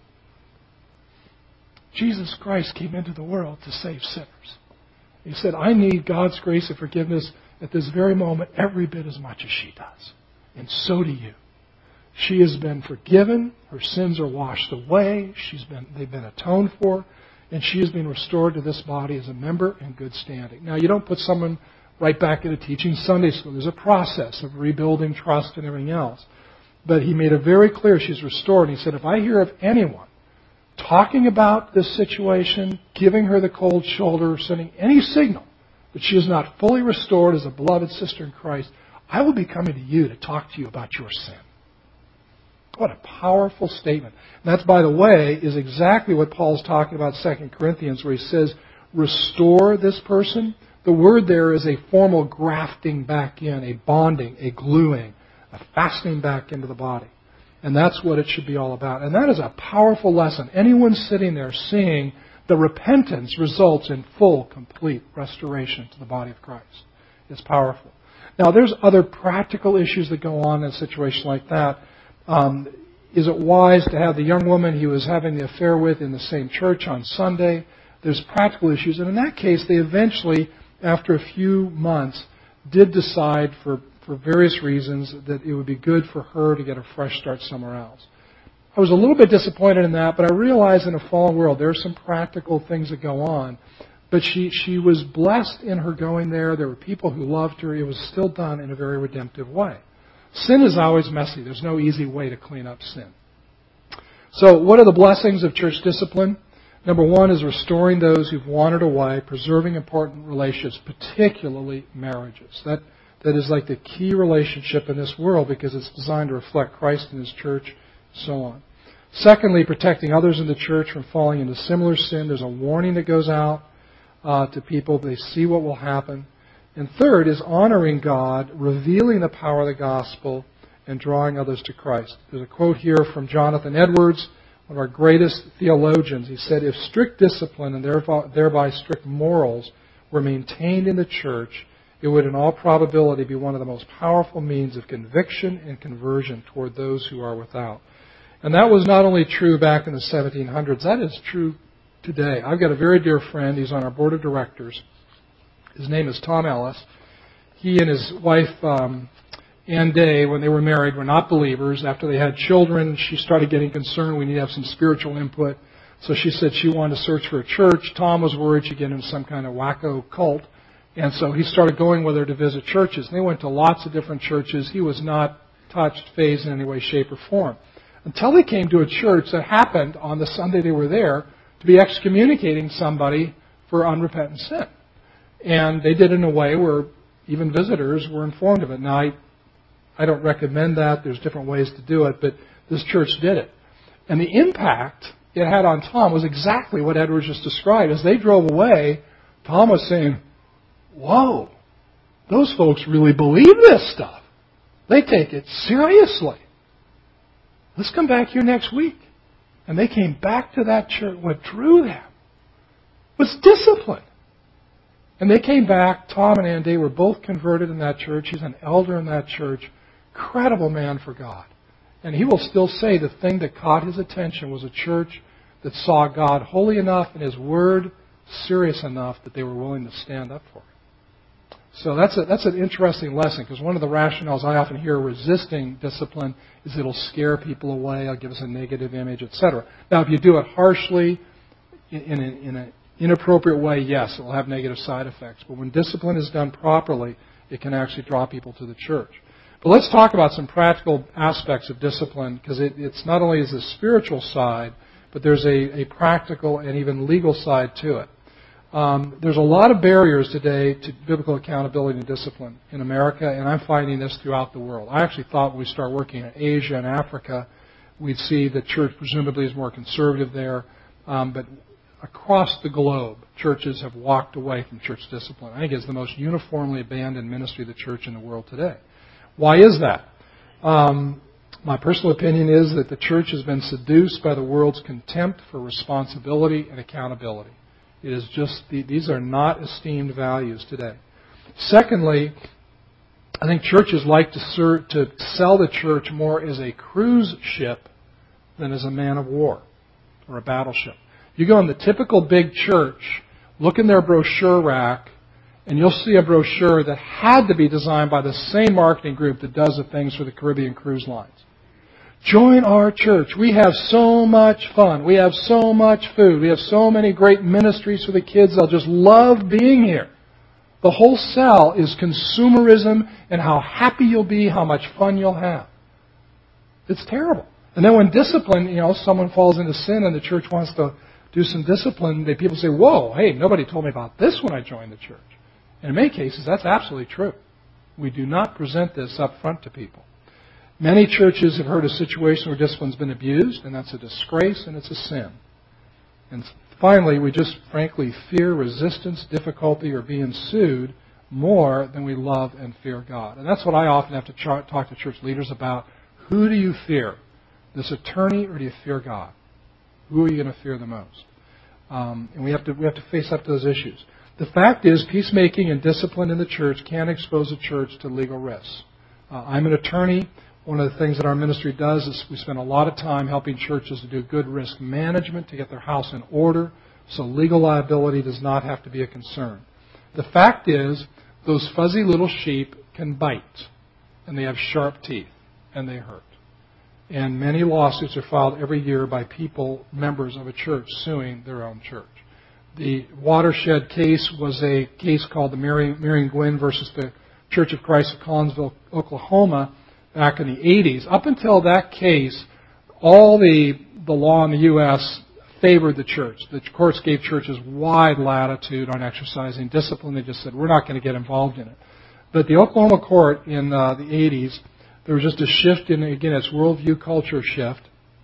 Jesus Christ came into the world to save sinners. He said, I need God's grace and forgiveness at this very moment every bit as much as she does. And so do you. She has been forgiven. Her sins are washed away. They've been atoned for. And she has been restored to this body as a member in good standing. Now, you don't put someone right back into teaching Sunday school. There's a process of rebuilding trust and everything else. But he made it very clear she's restored. And he said, if I hear of anyone talking about this situation, giving her the cold shoulder, sending any signal that she is not fully restored as a beloved sister in Christ, I will be coming to you to talk to you about your sin. What a powerful statement. And that, by the way, is exactly what Paul's talking about in 2 Corinthians, where he says, restore this person. The word there is a formal grafting back in, a bonding, a gluing, a fastening back into the body. And that's what it should be all about. And that is a powerful lesson. Anyone sitting there seeing the repentance results in full, complete restoration to the body of Christ. It's powerful. Now, there's other practical issues that go on in a situation like that. Is it wise to have the young woman he was having the affair with in the same church on Sunday? There's practical issues. And in that case, they eventually, after a few months, did decide for various reasons that it would be good for her to get a fresh start somewhere else. I was a little bit disappointed in that, but I realized in a fallen world there are some practical things that go on. But she was blessed in her going there. There were people who loved her. It was still done in a very redemptive way. Sin is always messy. There's no easy way to clean up sin. So what are the blessings of church discipline? Number one is restoring those who've wandered away, preserving important relationships, particularly marriages. That is like the key relationship in this world because it's designed to reflect Christ and His church, so on. Secondly, protecting others in the church from falling into similar sin. There's a warning that goes out to people. They see what will happen. And third is honoring God, revealing the power of the gospel, and drawing others to Christ. There's a quote here from Jonathan Edwards, one of our greatest theologians. He said, if strict discipline and thereby strict morals were maintained in the church, it would in all probability be one of the most powerful means of conviction and conversion toward those who are without. And that was not only true back in the 1700s, that is true today. I've got a very dear friend. He's on our board of directors. His name is Tom Ellis. He and his wife, Ann Day, when they were married, were not believers. After they had children, she started getting concerned. We need to have some spiritual input. So she said she wanted to search for a church. Tom was worried she'd get into some kind of wacko cult. And so he started going with her to visit churches. And they went to lots of different churches. He was not touched, fazed in any way, shape, or form. Until they came to a church that happened on the Sunday they were there to be excommunicating somebody for unrepentant sin. And they did it in a way where even visitors were informed of it. Now, I don't recommend that. There's different ways to do it, but this church did it. And the impact it had on Tom was exactly what Edwards just described. As they drove away, Tom was saying, whoa, those folks really believe this stuff. They take it seriously. Let's come back here next week. And they came back to that church. What drew them was discipline. And they came back. Tom and Ann Day were both converted in that church. He's an elder in that church. Incredible man for God. And he will still say the thing that caught his attention was a church that saw God holy enough and His Word serious enough that they were willing to stand up for it. So that's an interesting lesson, because one of the rationales I often hear resisting discipline is it'll scare people away, it'll give us a negative image, etc. Now, if you do it harshly, in an inappropriate way, yes, it will have negative side effects. But when discipline is done properly, it can actually draw people to the church. But let's talk about some practical aspects of discipline, because it's not only is a spiritual side, but there's a practical and even legal side to it. There's a lot of barriers today to biblical accountability and discipline in America, and I'm finding this throughout the world. I actually thought when we start working in Asia and Africa, we'd see the church presumably is more conservative there, but across the globe, churches have walked away from church discipline. I think it's the most uniformly abandoned ministry of the church in the world today. Why is that? My personal opinion is that the church has been seduced by the world's contempt for responsibility and accountability. It is just, these are not esteemed values today. Secondly, I think churches like to sell the church more as a cruise ship than as a man of war or a battleship. You go in the typical big church, look in their brochure rack, and you'll see a brochure that had to be designed by the same marketing group that does the things for the Caribbean cruise lines. Join our church. We have so much fun. We have so much food. We have so many great ministries for the kids. They'll just love being here. The whole sell is consumerism and how happy you'll be, how much fun you'll have. It's terrible. And then when discipline, someone falls into sin and the church wants to do some discipline, people say, whoa, hey, nobody told me about this when I joined the church. And in many cases, that's absolutely true. We do not present this up front to people. Many churches have heard of situations where discipline's been abused, and that's a disgrace and it's a sin. And finally, we just frankly fear resistance, difficulty, or being sued more than we love and fear God. And that's what I often have to talk to church leaders about. Who do you fear? This attorney, or do you fear God? Who are you going to fear the most? And we have to face up to those issues. The fact is, peacemaking and discipline in the church can expose a church to legal risks. I'm an attorney. One of the things that our ministry does is we spend a lot of time helping churches to do good risk management, to get their house in order, so legal liability does not have to be a concern. The fact is, those fuzzy little sheep can bite, and they have sharp teeth, and they hurt. And many lawsuits are filed every year by people, members of a church, suing their own church. The watershed case was a case called the Marion Gwynn versus the Church of Christ of Collinsville, Oklahoma, back in the 80s. Up until that case, all the law in the U.S. favored the church. The courts gave churches wide latitude on exercising discipline. They just said, we're not going to get involved in it. But the Oklahoma court in the 80s, there was just a shift in, again, it's worldview culture shift.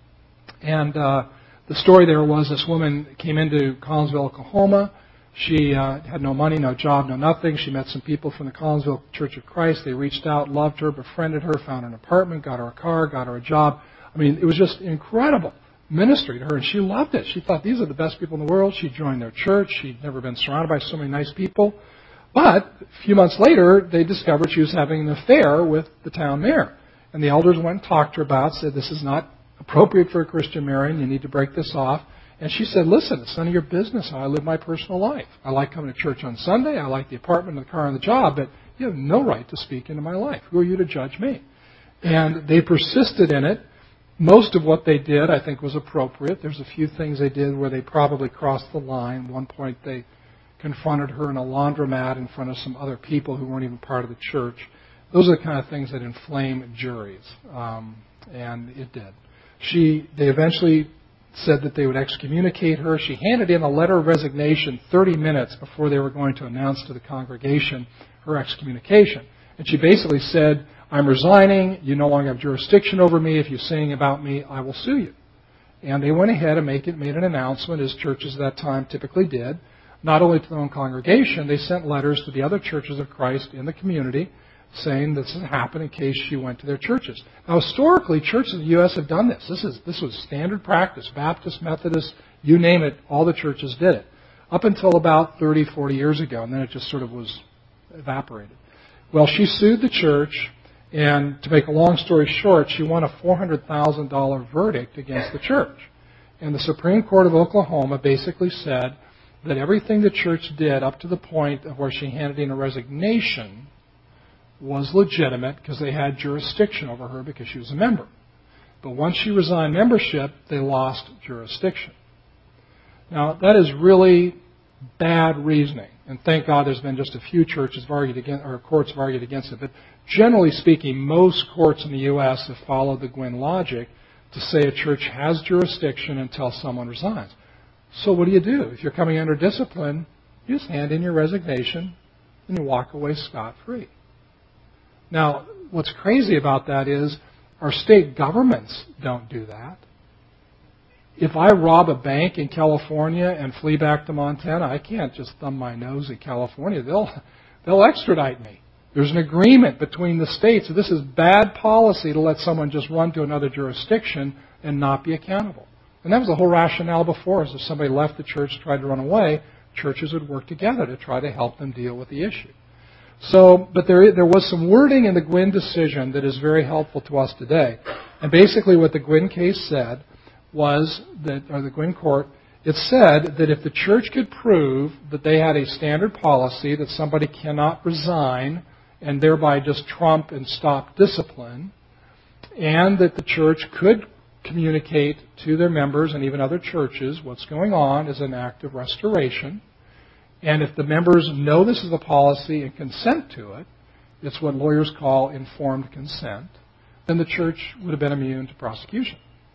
And the story there was this woman came into Collinsville, Oklahoma. She had no money, no job, no nothing. She met some people from the Collinsville Church of Christ. They reached out, loved her, befriended her, found an apartment, got her a car, got her a job. I mean, it was just incredible ministry to her, and she loved it. She thought, these are the best people in the world. She joined their church. She'd never been surrounded by so many nice people. But a few months later, they discovered she was having an affair with the town mayor. And the elders went and talked to her about it, said, this is not appropriate for a Christian marriage. You need to break this off. And she said, listen, it's none of your business how I live my personal life. I like coming to church on Sunday. I like the apartment and the car and the job, but you have no right to speak into my life. Who are you to judge me? And they persisted in it. Most of what they did, I think, was appropriate. There's a few things they did where they probably crossed the line. At one point, they confronted her in a laundromat in front of some other people who weren't even part of the church. Those are the kind of things that inflame juries, and it did. They eventually said that they would excommunicate her. She handed in a letter of resignation 30 minutes before they were going to announce to the congregation her excommunication. And she basically said, I'm resigning. You no longer have jurisdiction over me. If you're saying about me, I will sue you. And they went ahead and made an announcement, as churches at that time typically did, not only to their own congregation, they sent letters to the other churches of Christ in the community saying this had happened in case she went to their churches. Now, historically, churches in the U.S. have done this. This was standard practice. Baptist, Methodist, you name it, all the churches did it. Up until about 30, 40 years ago, and then it just sort of was evaporated. Well, she sued the church, and to make a long story short, she won a $400,000 verdict against the church. And the Supreme Court of Oklahoma basically said that everything the church did up to the point of where she handed in a resignation was legitimate because they had jurisdiction over her because she was a member. But once she resigned membership, they lost jurisdiction. Now, that is really bad reasoning. And thank God there's been just a few churches have argued against, or courts have argued against it. But generally speaking, most courts in the U.S. have followed the Gwynn logic to say a church has jurisdiction until someone resigns. So what do? If you're coming under discipline, you just hand in your resignation and you walk away scot-free. Now, what's crazy about that is our state governments don't do that. if I rob a bank in California and flee back to Montana, I can't just thumb my nose at California. They'll extradite me. There's an agreement between the states. So this is bad policy to let someone just run to another jurisdiction and not be accountable. And that was the whole rationale before us. If somebody left the church, tried to run away, churches would work together to try to help them deal with the issue. So, but there was some wording in the Gwynn decision that is very helpful to us today. And basically what the Gwynn case said was that, or the Gwynn court, it said that if the church could prove that they had a standard policy that somebody cannot resign and thereby just trump and stop discipline, and that the church could communicate to their members and even other churches what's going on as an act of restoration, and if the members know this is a policy and consent to it, it's what lawyers call informed consent, then the church would have been immune to prosecution.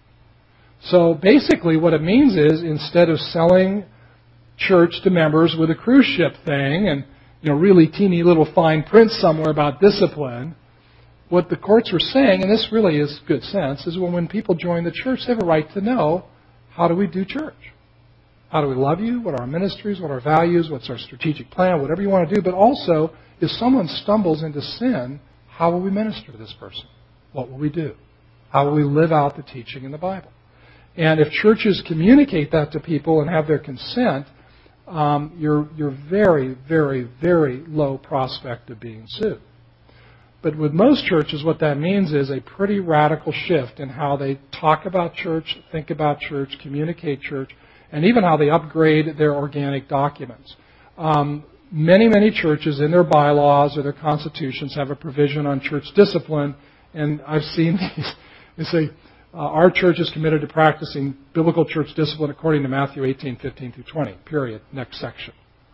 So basically what it means is instead of selling church to members with a cruise ship thing and really teeny little fine print somewhere about discipline, what the courts were saying, and this really is good sense, is when people join the church, they have a right to know, how do we do church? How do we love you? What are our ministries? What are our values? What's our strategic plan? Whatever you want to do. But also, if someone stumbles into sin, how will we minister to this person? What will we do? How will we live out the teaching in the Bible? And if churches communicate that to people and have their consent, you're very, very, very low prospect of being sued. But with most churches, what that means is a pretty radical shift in how they talk about church, think about church, communicate church, and even how they upgrade their organic documents. Many, many churches in their bylaws or their constitutions have a provision on church discipline, and I've seen these. They say, our church is committed to practicing biblical church discipline according to Matthew 18:15 through 20, period, next section.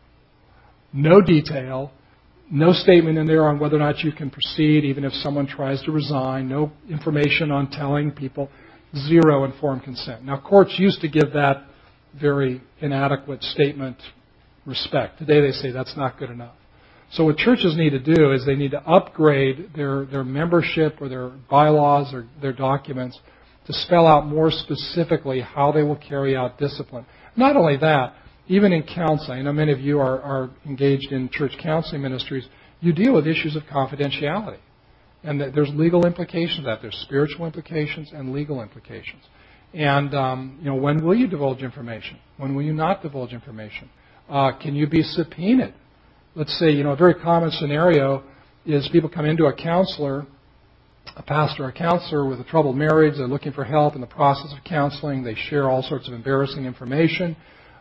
No detail, no statement in there on whether or not you can proceed, even if someone tries to resign, no information on telling people, zero informed consent. Now, courts used to give that very inadequate statement respect. Today they say that's not good enough. So what churches need to do is they need to upgrade their membership or their bylaws or their documents to spell out more specifically how they will carry out discipline. Not only that, even in counseling, I know many of you are engaged in church counseling ministries, you deal with issues of confidentiality. And that there's legal implications of that. There's spiritual implications and legal implications. And, when will you divulge information? When will you not divulge information? Can you be subpoenaed? Let's say, a very common scenario is people come into a counselor, a pastor or a counselor with a troubled marriage. They're looking for help in the process of counseling. They share all sorts of embarrassing information,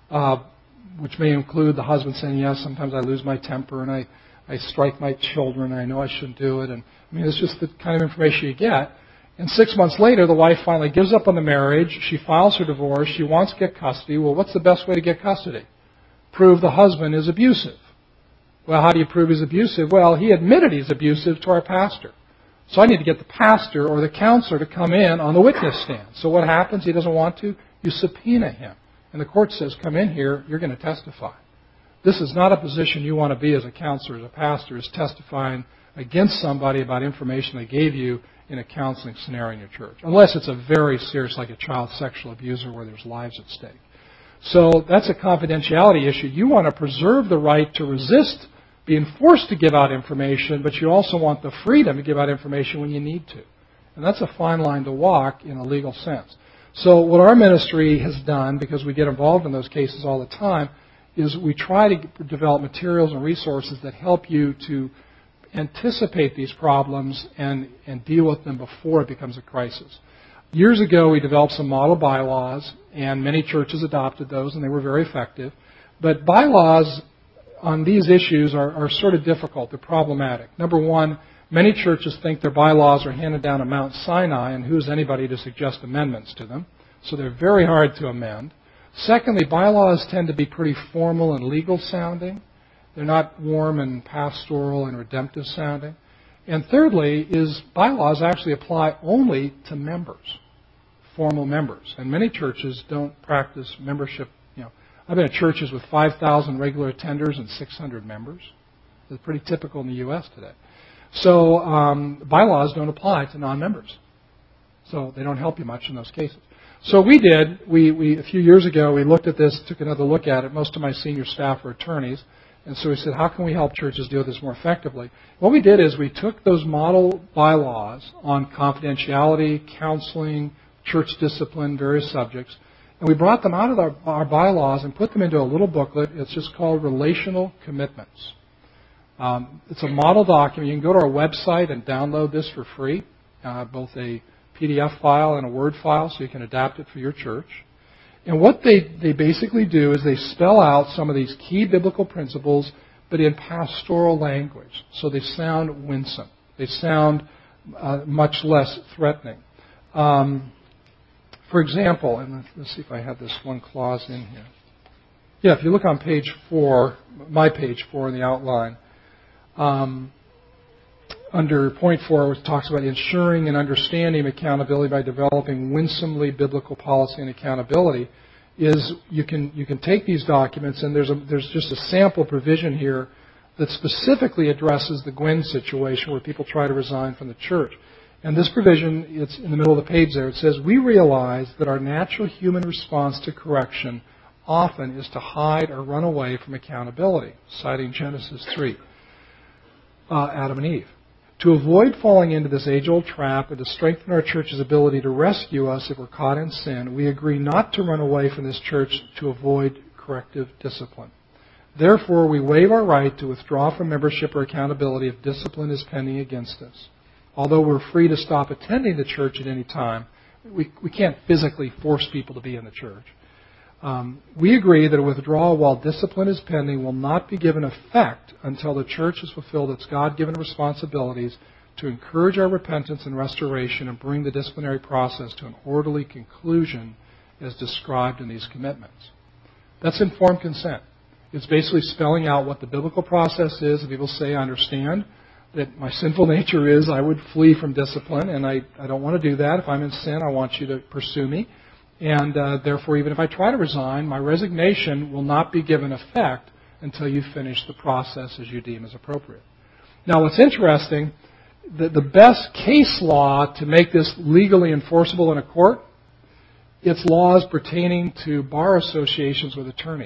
which may include the husband saying, yes, sometimes I lose my temper and I strike my children and I know I shouldn't do it. And it's just the kind of information you get. And 6 months later, the wife finally gives up on the marriage. She files her divorce. She wants to get custody. Well, what's the best way to get custody? Prove the husband is abusive. Well, how do you prove he's abusive? Well, he admitted he's abusive to our pastor. So I need to get the pastor or the counselor to come in on the witness stand. So what happens? He doesn't want to. You subpoena him. And the court says, come in here, you're going to testify. This is not a position you want to be as a counselor, as a pastor, is testifying against somebody about information they gave you in a counseling scenario in your church. Unless it's a very serious, like a child sexual abuser where there's lives at stake. So that's a confidentiality issue. You want to preserve the right to resist being forced to give out information, but you also want the freedom to give out information when you need to. And that's a fine line to walk in a legal sense. So what our ministry has done, because we get involved in those cases all the time, is we try to develop materials and resources that help you to anticipate these problems and deal with them before it becomes a crisis. Years ago, we developed some model bylaws, and many churches adopted those, and they were very effective. But bylaws on these issues are sort of difficult. They're problematic. Number one, many churches think their bylaws are handed down at Mount Sinai, and who's anybody to suggest amendments to them? So they're very hard to amend. Secondly, bylaws tend to be pretty formal and legal sounding. They're not warm and pastoral and redemptive sounding. And thirdly, is bylaws actually apply only to members, formal members. And many churches don't practice membership. I've been at churches with 5,000 regular attenders and 600 members. It's pretty typical in the U.S. today. So bylaws don't apply to non-members. So they don't help you much in those cases. So we did. We a few years ago, we looked at this, took another look at it. Most of my senior staff are attorneys. And so we said, how can we help churches deal with this more effectively? What we did is we took those model bylaws on confidentiality, counseling, church discipline, various subjects, and we brought them out of our bylaws and put them into a little booklet. It's just called Relational Commitments. It's a model document. You can go to our website and download this for free, both a PDF file and a Word file, so you can adapt it for your church. And what they basically do is they spell out some of these key biblical principles, but in pastoral language. So they sound winsome. They sound much less threatening. For example, and let's see if I have this one clause in here. Yeah, if you look on page 4, my page 4 in the outline, under point 4, which talks about ensuring and understanding accountability by developing winsomely biblical policy and accountability, is you can take these documents, and there's just a sample provision here that specifically addresses the Gwynn situation where people try to resign from the church. And this provision, it's in the middle of the page there. It says, we realize that our natural human response to correction often is to hide or run away from accountability, citing Genesis 3, Adam and Eve. To avoid falling into this age-old trap and to strengthen our church's ability to rescue us if we're caught in sin, we agree not to run away from this church to avoid corrective discipline. Therefore, we waive our right to withdraw from membership or accountability if discipline is pending against us. Although we're free to stop attending the church at any time, we can't physically force people to be in the church. We agree that a withdrawal while discipline is pending will not be given effect until the church has fulfilled its God-given responsibilities to encourage our repentance and restoration and bring the disciplinary process to an orderly conclusion as described in these commitments. That's informed consent. It's basically spelling out what the biblical process is. And people say, I understand that my sinful nature is I would flee from discipline, and I don't want to do that. If I'm in sin, I want you to pursue me. And therefore, even if I try to resign, my resignation will not be given effect until you finish the process as you deem as appropriate. Now, what's interesting, the best case law to make this legally enforceable in a court, it's laws pertaining to bar associations with attorneys.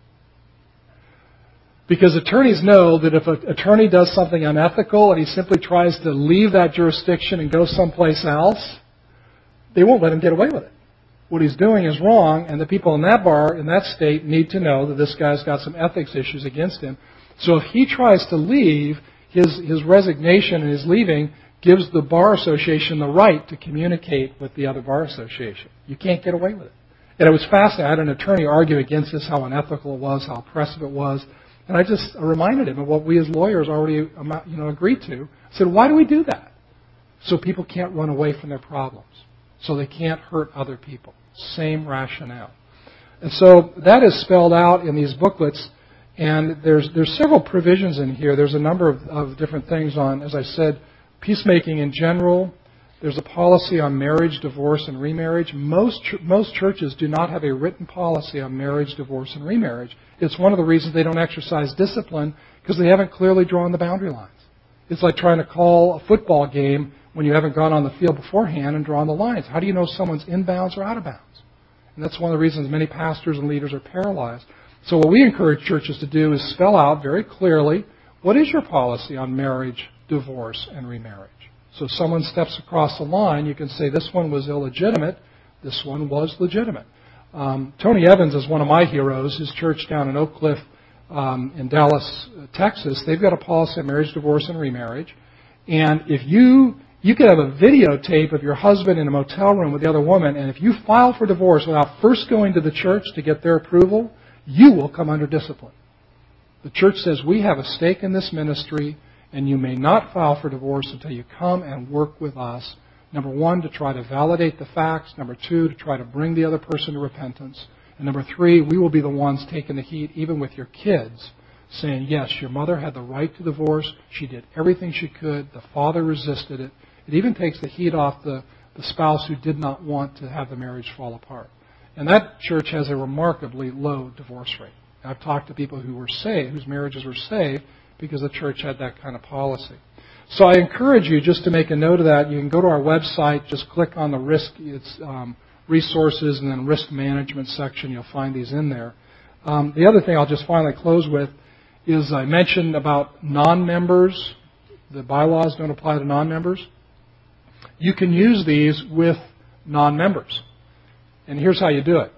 Because attorneys know that if an attorney does something unethical and he simply tries to leave that jurisdiction and go someplace else, they won't let him get away with it. What he's doing is wrong, and the people in that bar, in that state, need to know that this guy's got some ethics issues against him. So if he tries to leave, his resignation and his leaving gives the bar association the right to communicate with the other bar association. You can't get away with it. And it was fascinating. I had an attorney argue against this, how unethical it was, how oppressive it was. And I just reminded him of what we as lawyers already agreed to. I said, why do we do that? So people can't run away from their problems. So they can't hurt other people. Same rationale. And so that is spelled out in these booklets. And there's several provisions in here. There's a number of different things on, as I said, peacemaking in general. There's a policy on marriage, divorce, and remarriage. Most churches do not have a written policy on marriage, divorce, and remarriage. It's one of the reasons they don't exercise discipline, because they haven't clearly drawn the boundary lines. It's like trying to call a football game when you haven't gone on the field beforehand and drawn the lines. How do you know someone's inbounds or out of bounds? And that's one of the reasons many pastors and leaders are paralyzed. So what we encourage churches to do is spell out very clearly, what is your policy on marriage, divorce, and remarriage? So if someone steps across the line, you can say this one was illegitimate, this one was legitimate. Tony Evans is one of my heroes. His church down in Oak Cliff in Dallas, Texas, they've got a policy on marriage, divorce, and remarriage. And if you could have a videotape of your husband in a motel room with the other woman, and if you file for divorce without first going to the church to get their approval, you will come under discipline. The church says, we have a stake in this ministry, and you may not file for divorce until you come and work with us. Number one, to try to validate the facts. Number two, to try to bring the other person to repentance. And number three, we will be the ones taking the heat, even with your kids, saying, yes, your mother had the right to divorce. She did everything she could. The father resisted it. It even takes the heat off the spouse who did not want to have the marriage fall apart. And that church has a remarkably low divorce rate. I've talked to people who were saved, whose marriages were saved, because the church had that kind of policy. So I encourage you just to make a note of that. You can go to our website, just click on the risk. It's resources and then risk management section. You'll find these in there. The other thing I'll just finally close with is I mentioned about non-members. The bylaws don't apply to non-members. You can use these with non-members. And here's how you do it.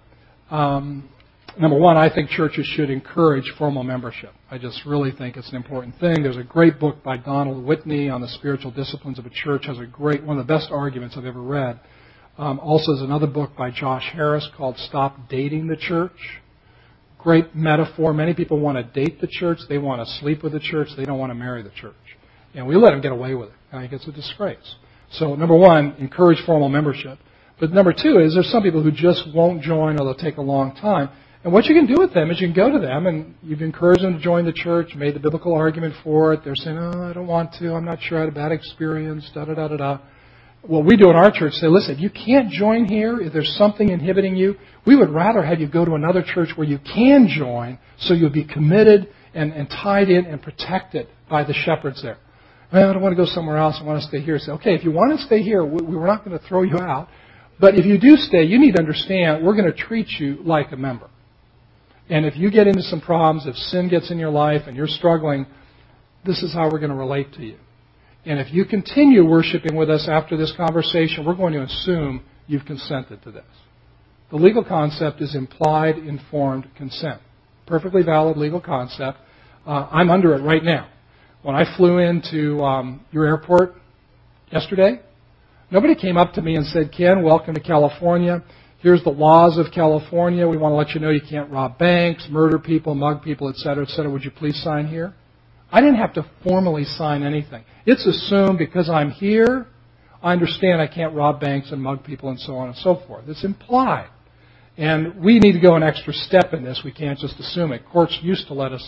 Number one, I think churches should encourage formal membership. I just really think it's an important thing. There's a great book by Donald Whitney on the spiritual disciplines of a church. Has a great, one of the best arguments I've ever read. Also, there's another book by Josh Harris called Stop Dating the Church. Great metaphor. Many people want to date the church. They want to sleep with the church. They don't want to marry the church. And we let them get away with it. I think it's a disgrace. So, number one, encourage formal membership. But number two is there's some people who just won't join or they'll take a long time. And what you can do with them is you can go to them and you've encouraged them to join the church, made the biblical argument for it. They're saying, oh, I don't want to. I'm not sure. I had a bad experience, da-da-da-da-da. What we do in our church, say, listen, if you can't join here, if there's something inhibiting you, we would rather have you go to another church where you can join so you'll be committed and tied in and protected by the shepherds there. Well, I don't want to go somewhere else. I want to stay here. Say, okay, if you want to stay here, we're not going to throw you out. But if you do stay, you need to understand we're going to treat you like a member. And if you get into some problems, if sin gets in your life and you're struggling, this is how we're going to relate to you. And if you continue worshiping with us after this conversation, we're going to assume you've consented to this. The legal concept is implied informed consent. Perfectly valid legal concept. I'm under it right now. When I flew into your airport yesterday, nobody came up to me and said, Ken, welcome to California. Here's the laws of California. We want to let you know you can't rob banks, murder people, mug people, et cetera, et cetera. Would you please sign here? I didn't have to formally sign anything. It's assumed because I'm here, I understand I can't rob banks and mug people and so on and so forth. It's implied. And we need to go an extra step in this. We can't just assume it. Courts used to let us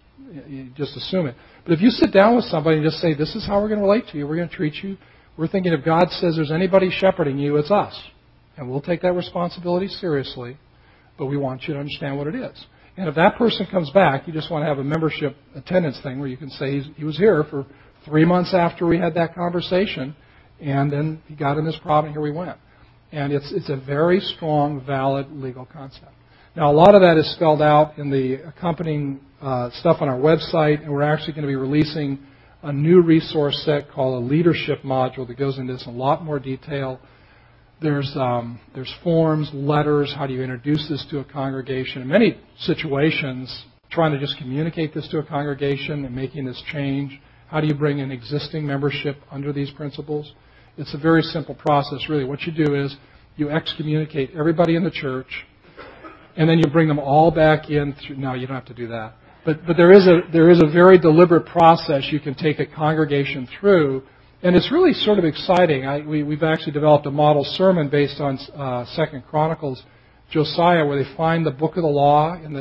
just assume it. But if you sit down with somebody and just say, this is how we're going to relate to you, we're going to treat you, we're thinking if God says there's anybody shepherding you, it's us. And we'll take that responsibility seriously, but we want you to understand what it is. And if that person comes back, you just want to have a membership attendance thing where you can say he was here for 3 months after we had that conversation, and then he got in this problem, and here we went. And it's a very strong, valid legal concept. Now, a lot of that is spelled out in the accompanying stuff on our website, and we're actually going to be releasing a new resource set called a leadership module that goes into this in a lot more detail. There's forms, letters, how do you introduce this to a congregation. In many situations, trying to just communicate this to a congregation and making this change. How do you bring in existing membership under these principles? It's a very simple process, really. What you do is you excommunicate everybody in the church, and then you bring them all back in. No, you don't have to do that. But there is a very deliberate process you can take a congregation through. And it's really sort of exciting. We've actually developed a model sermon based on 2 Chronicles, Josiah, where they find the book of the law in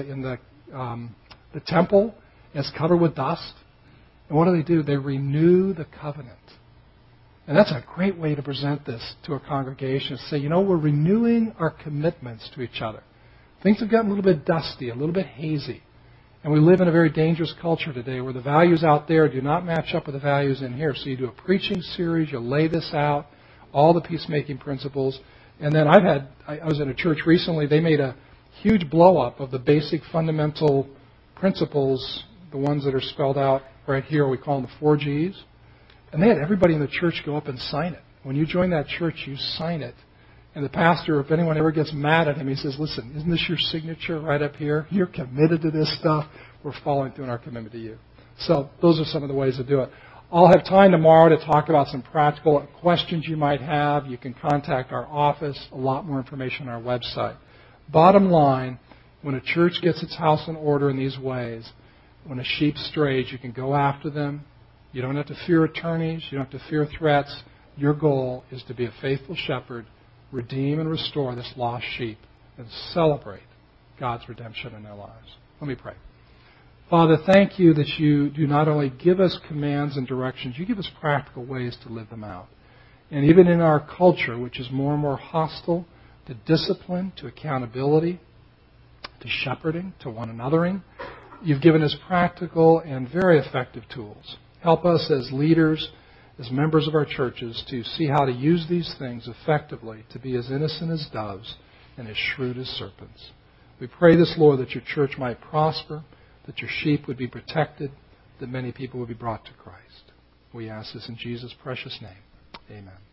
the temple, and it's covered with dust. And what do? They renew the covenant. And that's a great way to present this to a congregation. Say, we're renewing our commitments to each other. Things have gotten a little bit dusty, a little bit hazy. And we live in a very dangerous culture today where the values out there do not match up with the values in here. So you do a preaching series, you lay this out, all the peacemaking principles. And then I was in a church recently, they made a huge blow-up of the basic fundamental principles, the ones that are spelled out right here. We call them the 4 Gs. And they had everybody in the church go up and sign it. When you join that church, you sign it. And the pastor, if anyone ever gets mad at him, he says, listen, isn't this your signature right up here? You're committed to this stuff. We're following through in our commitment to you. So those are some of the ways to do it. I'll have time tomorrow to talk about some practical questions you might have. You can contact our office. A lot more information on our website. Bottom line, when a church gets its house in order in these ways, when a sheep strays, you can go after them. You don't have to fear attorneys. You don't have to fear threats. Your goal is to be a faithful shepherd, redeem and restore this lost sheep, and celebrate God's redemption in their lives. Let me pray. Father, thank you that you do not only give us commands and directions, you give us practical ways to live them out. And even in our culture, which is more and more hostile to discipline, to accountability, to shepherding, to one anothering, you've given us practical and very effective tools. Help us as leaders, as members of our churches to see how to use these things effectively to be as innocent as doves and as shrewd as serpents. We pray this, Lord, that your church might prosper, that your sheep would be protected, that many people would be brought to Christ. We ask this in Jesus' precious name. Amen.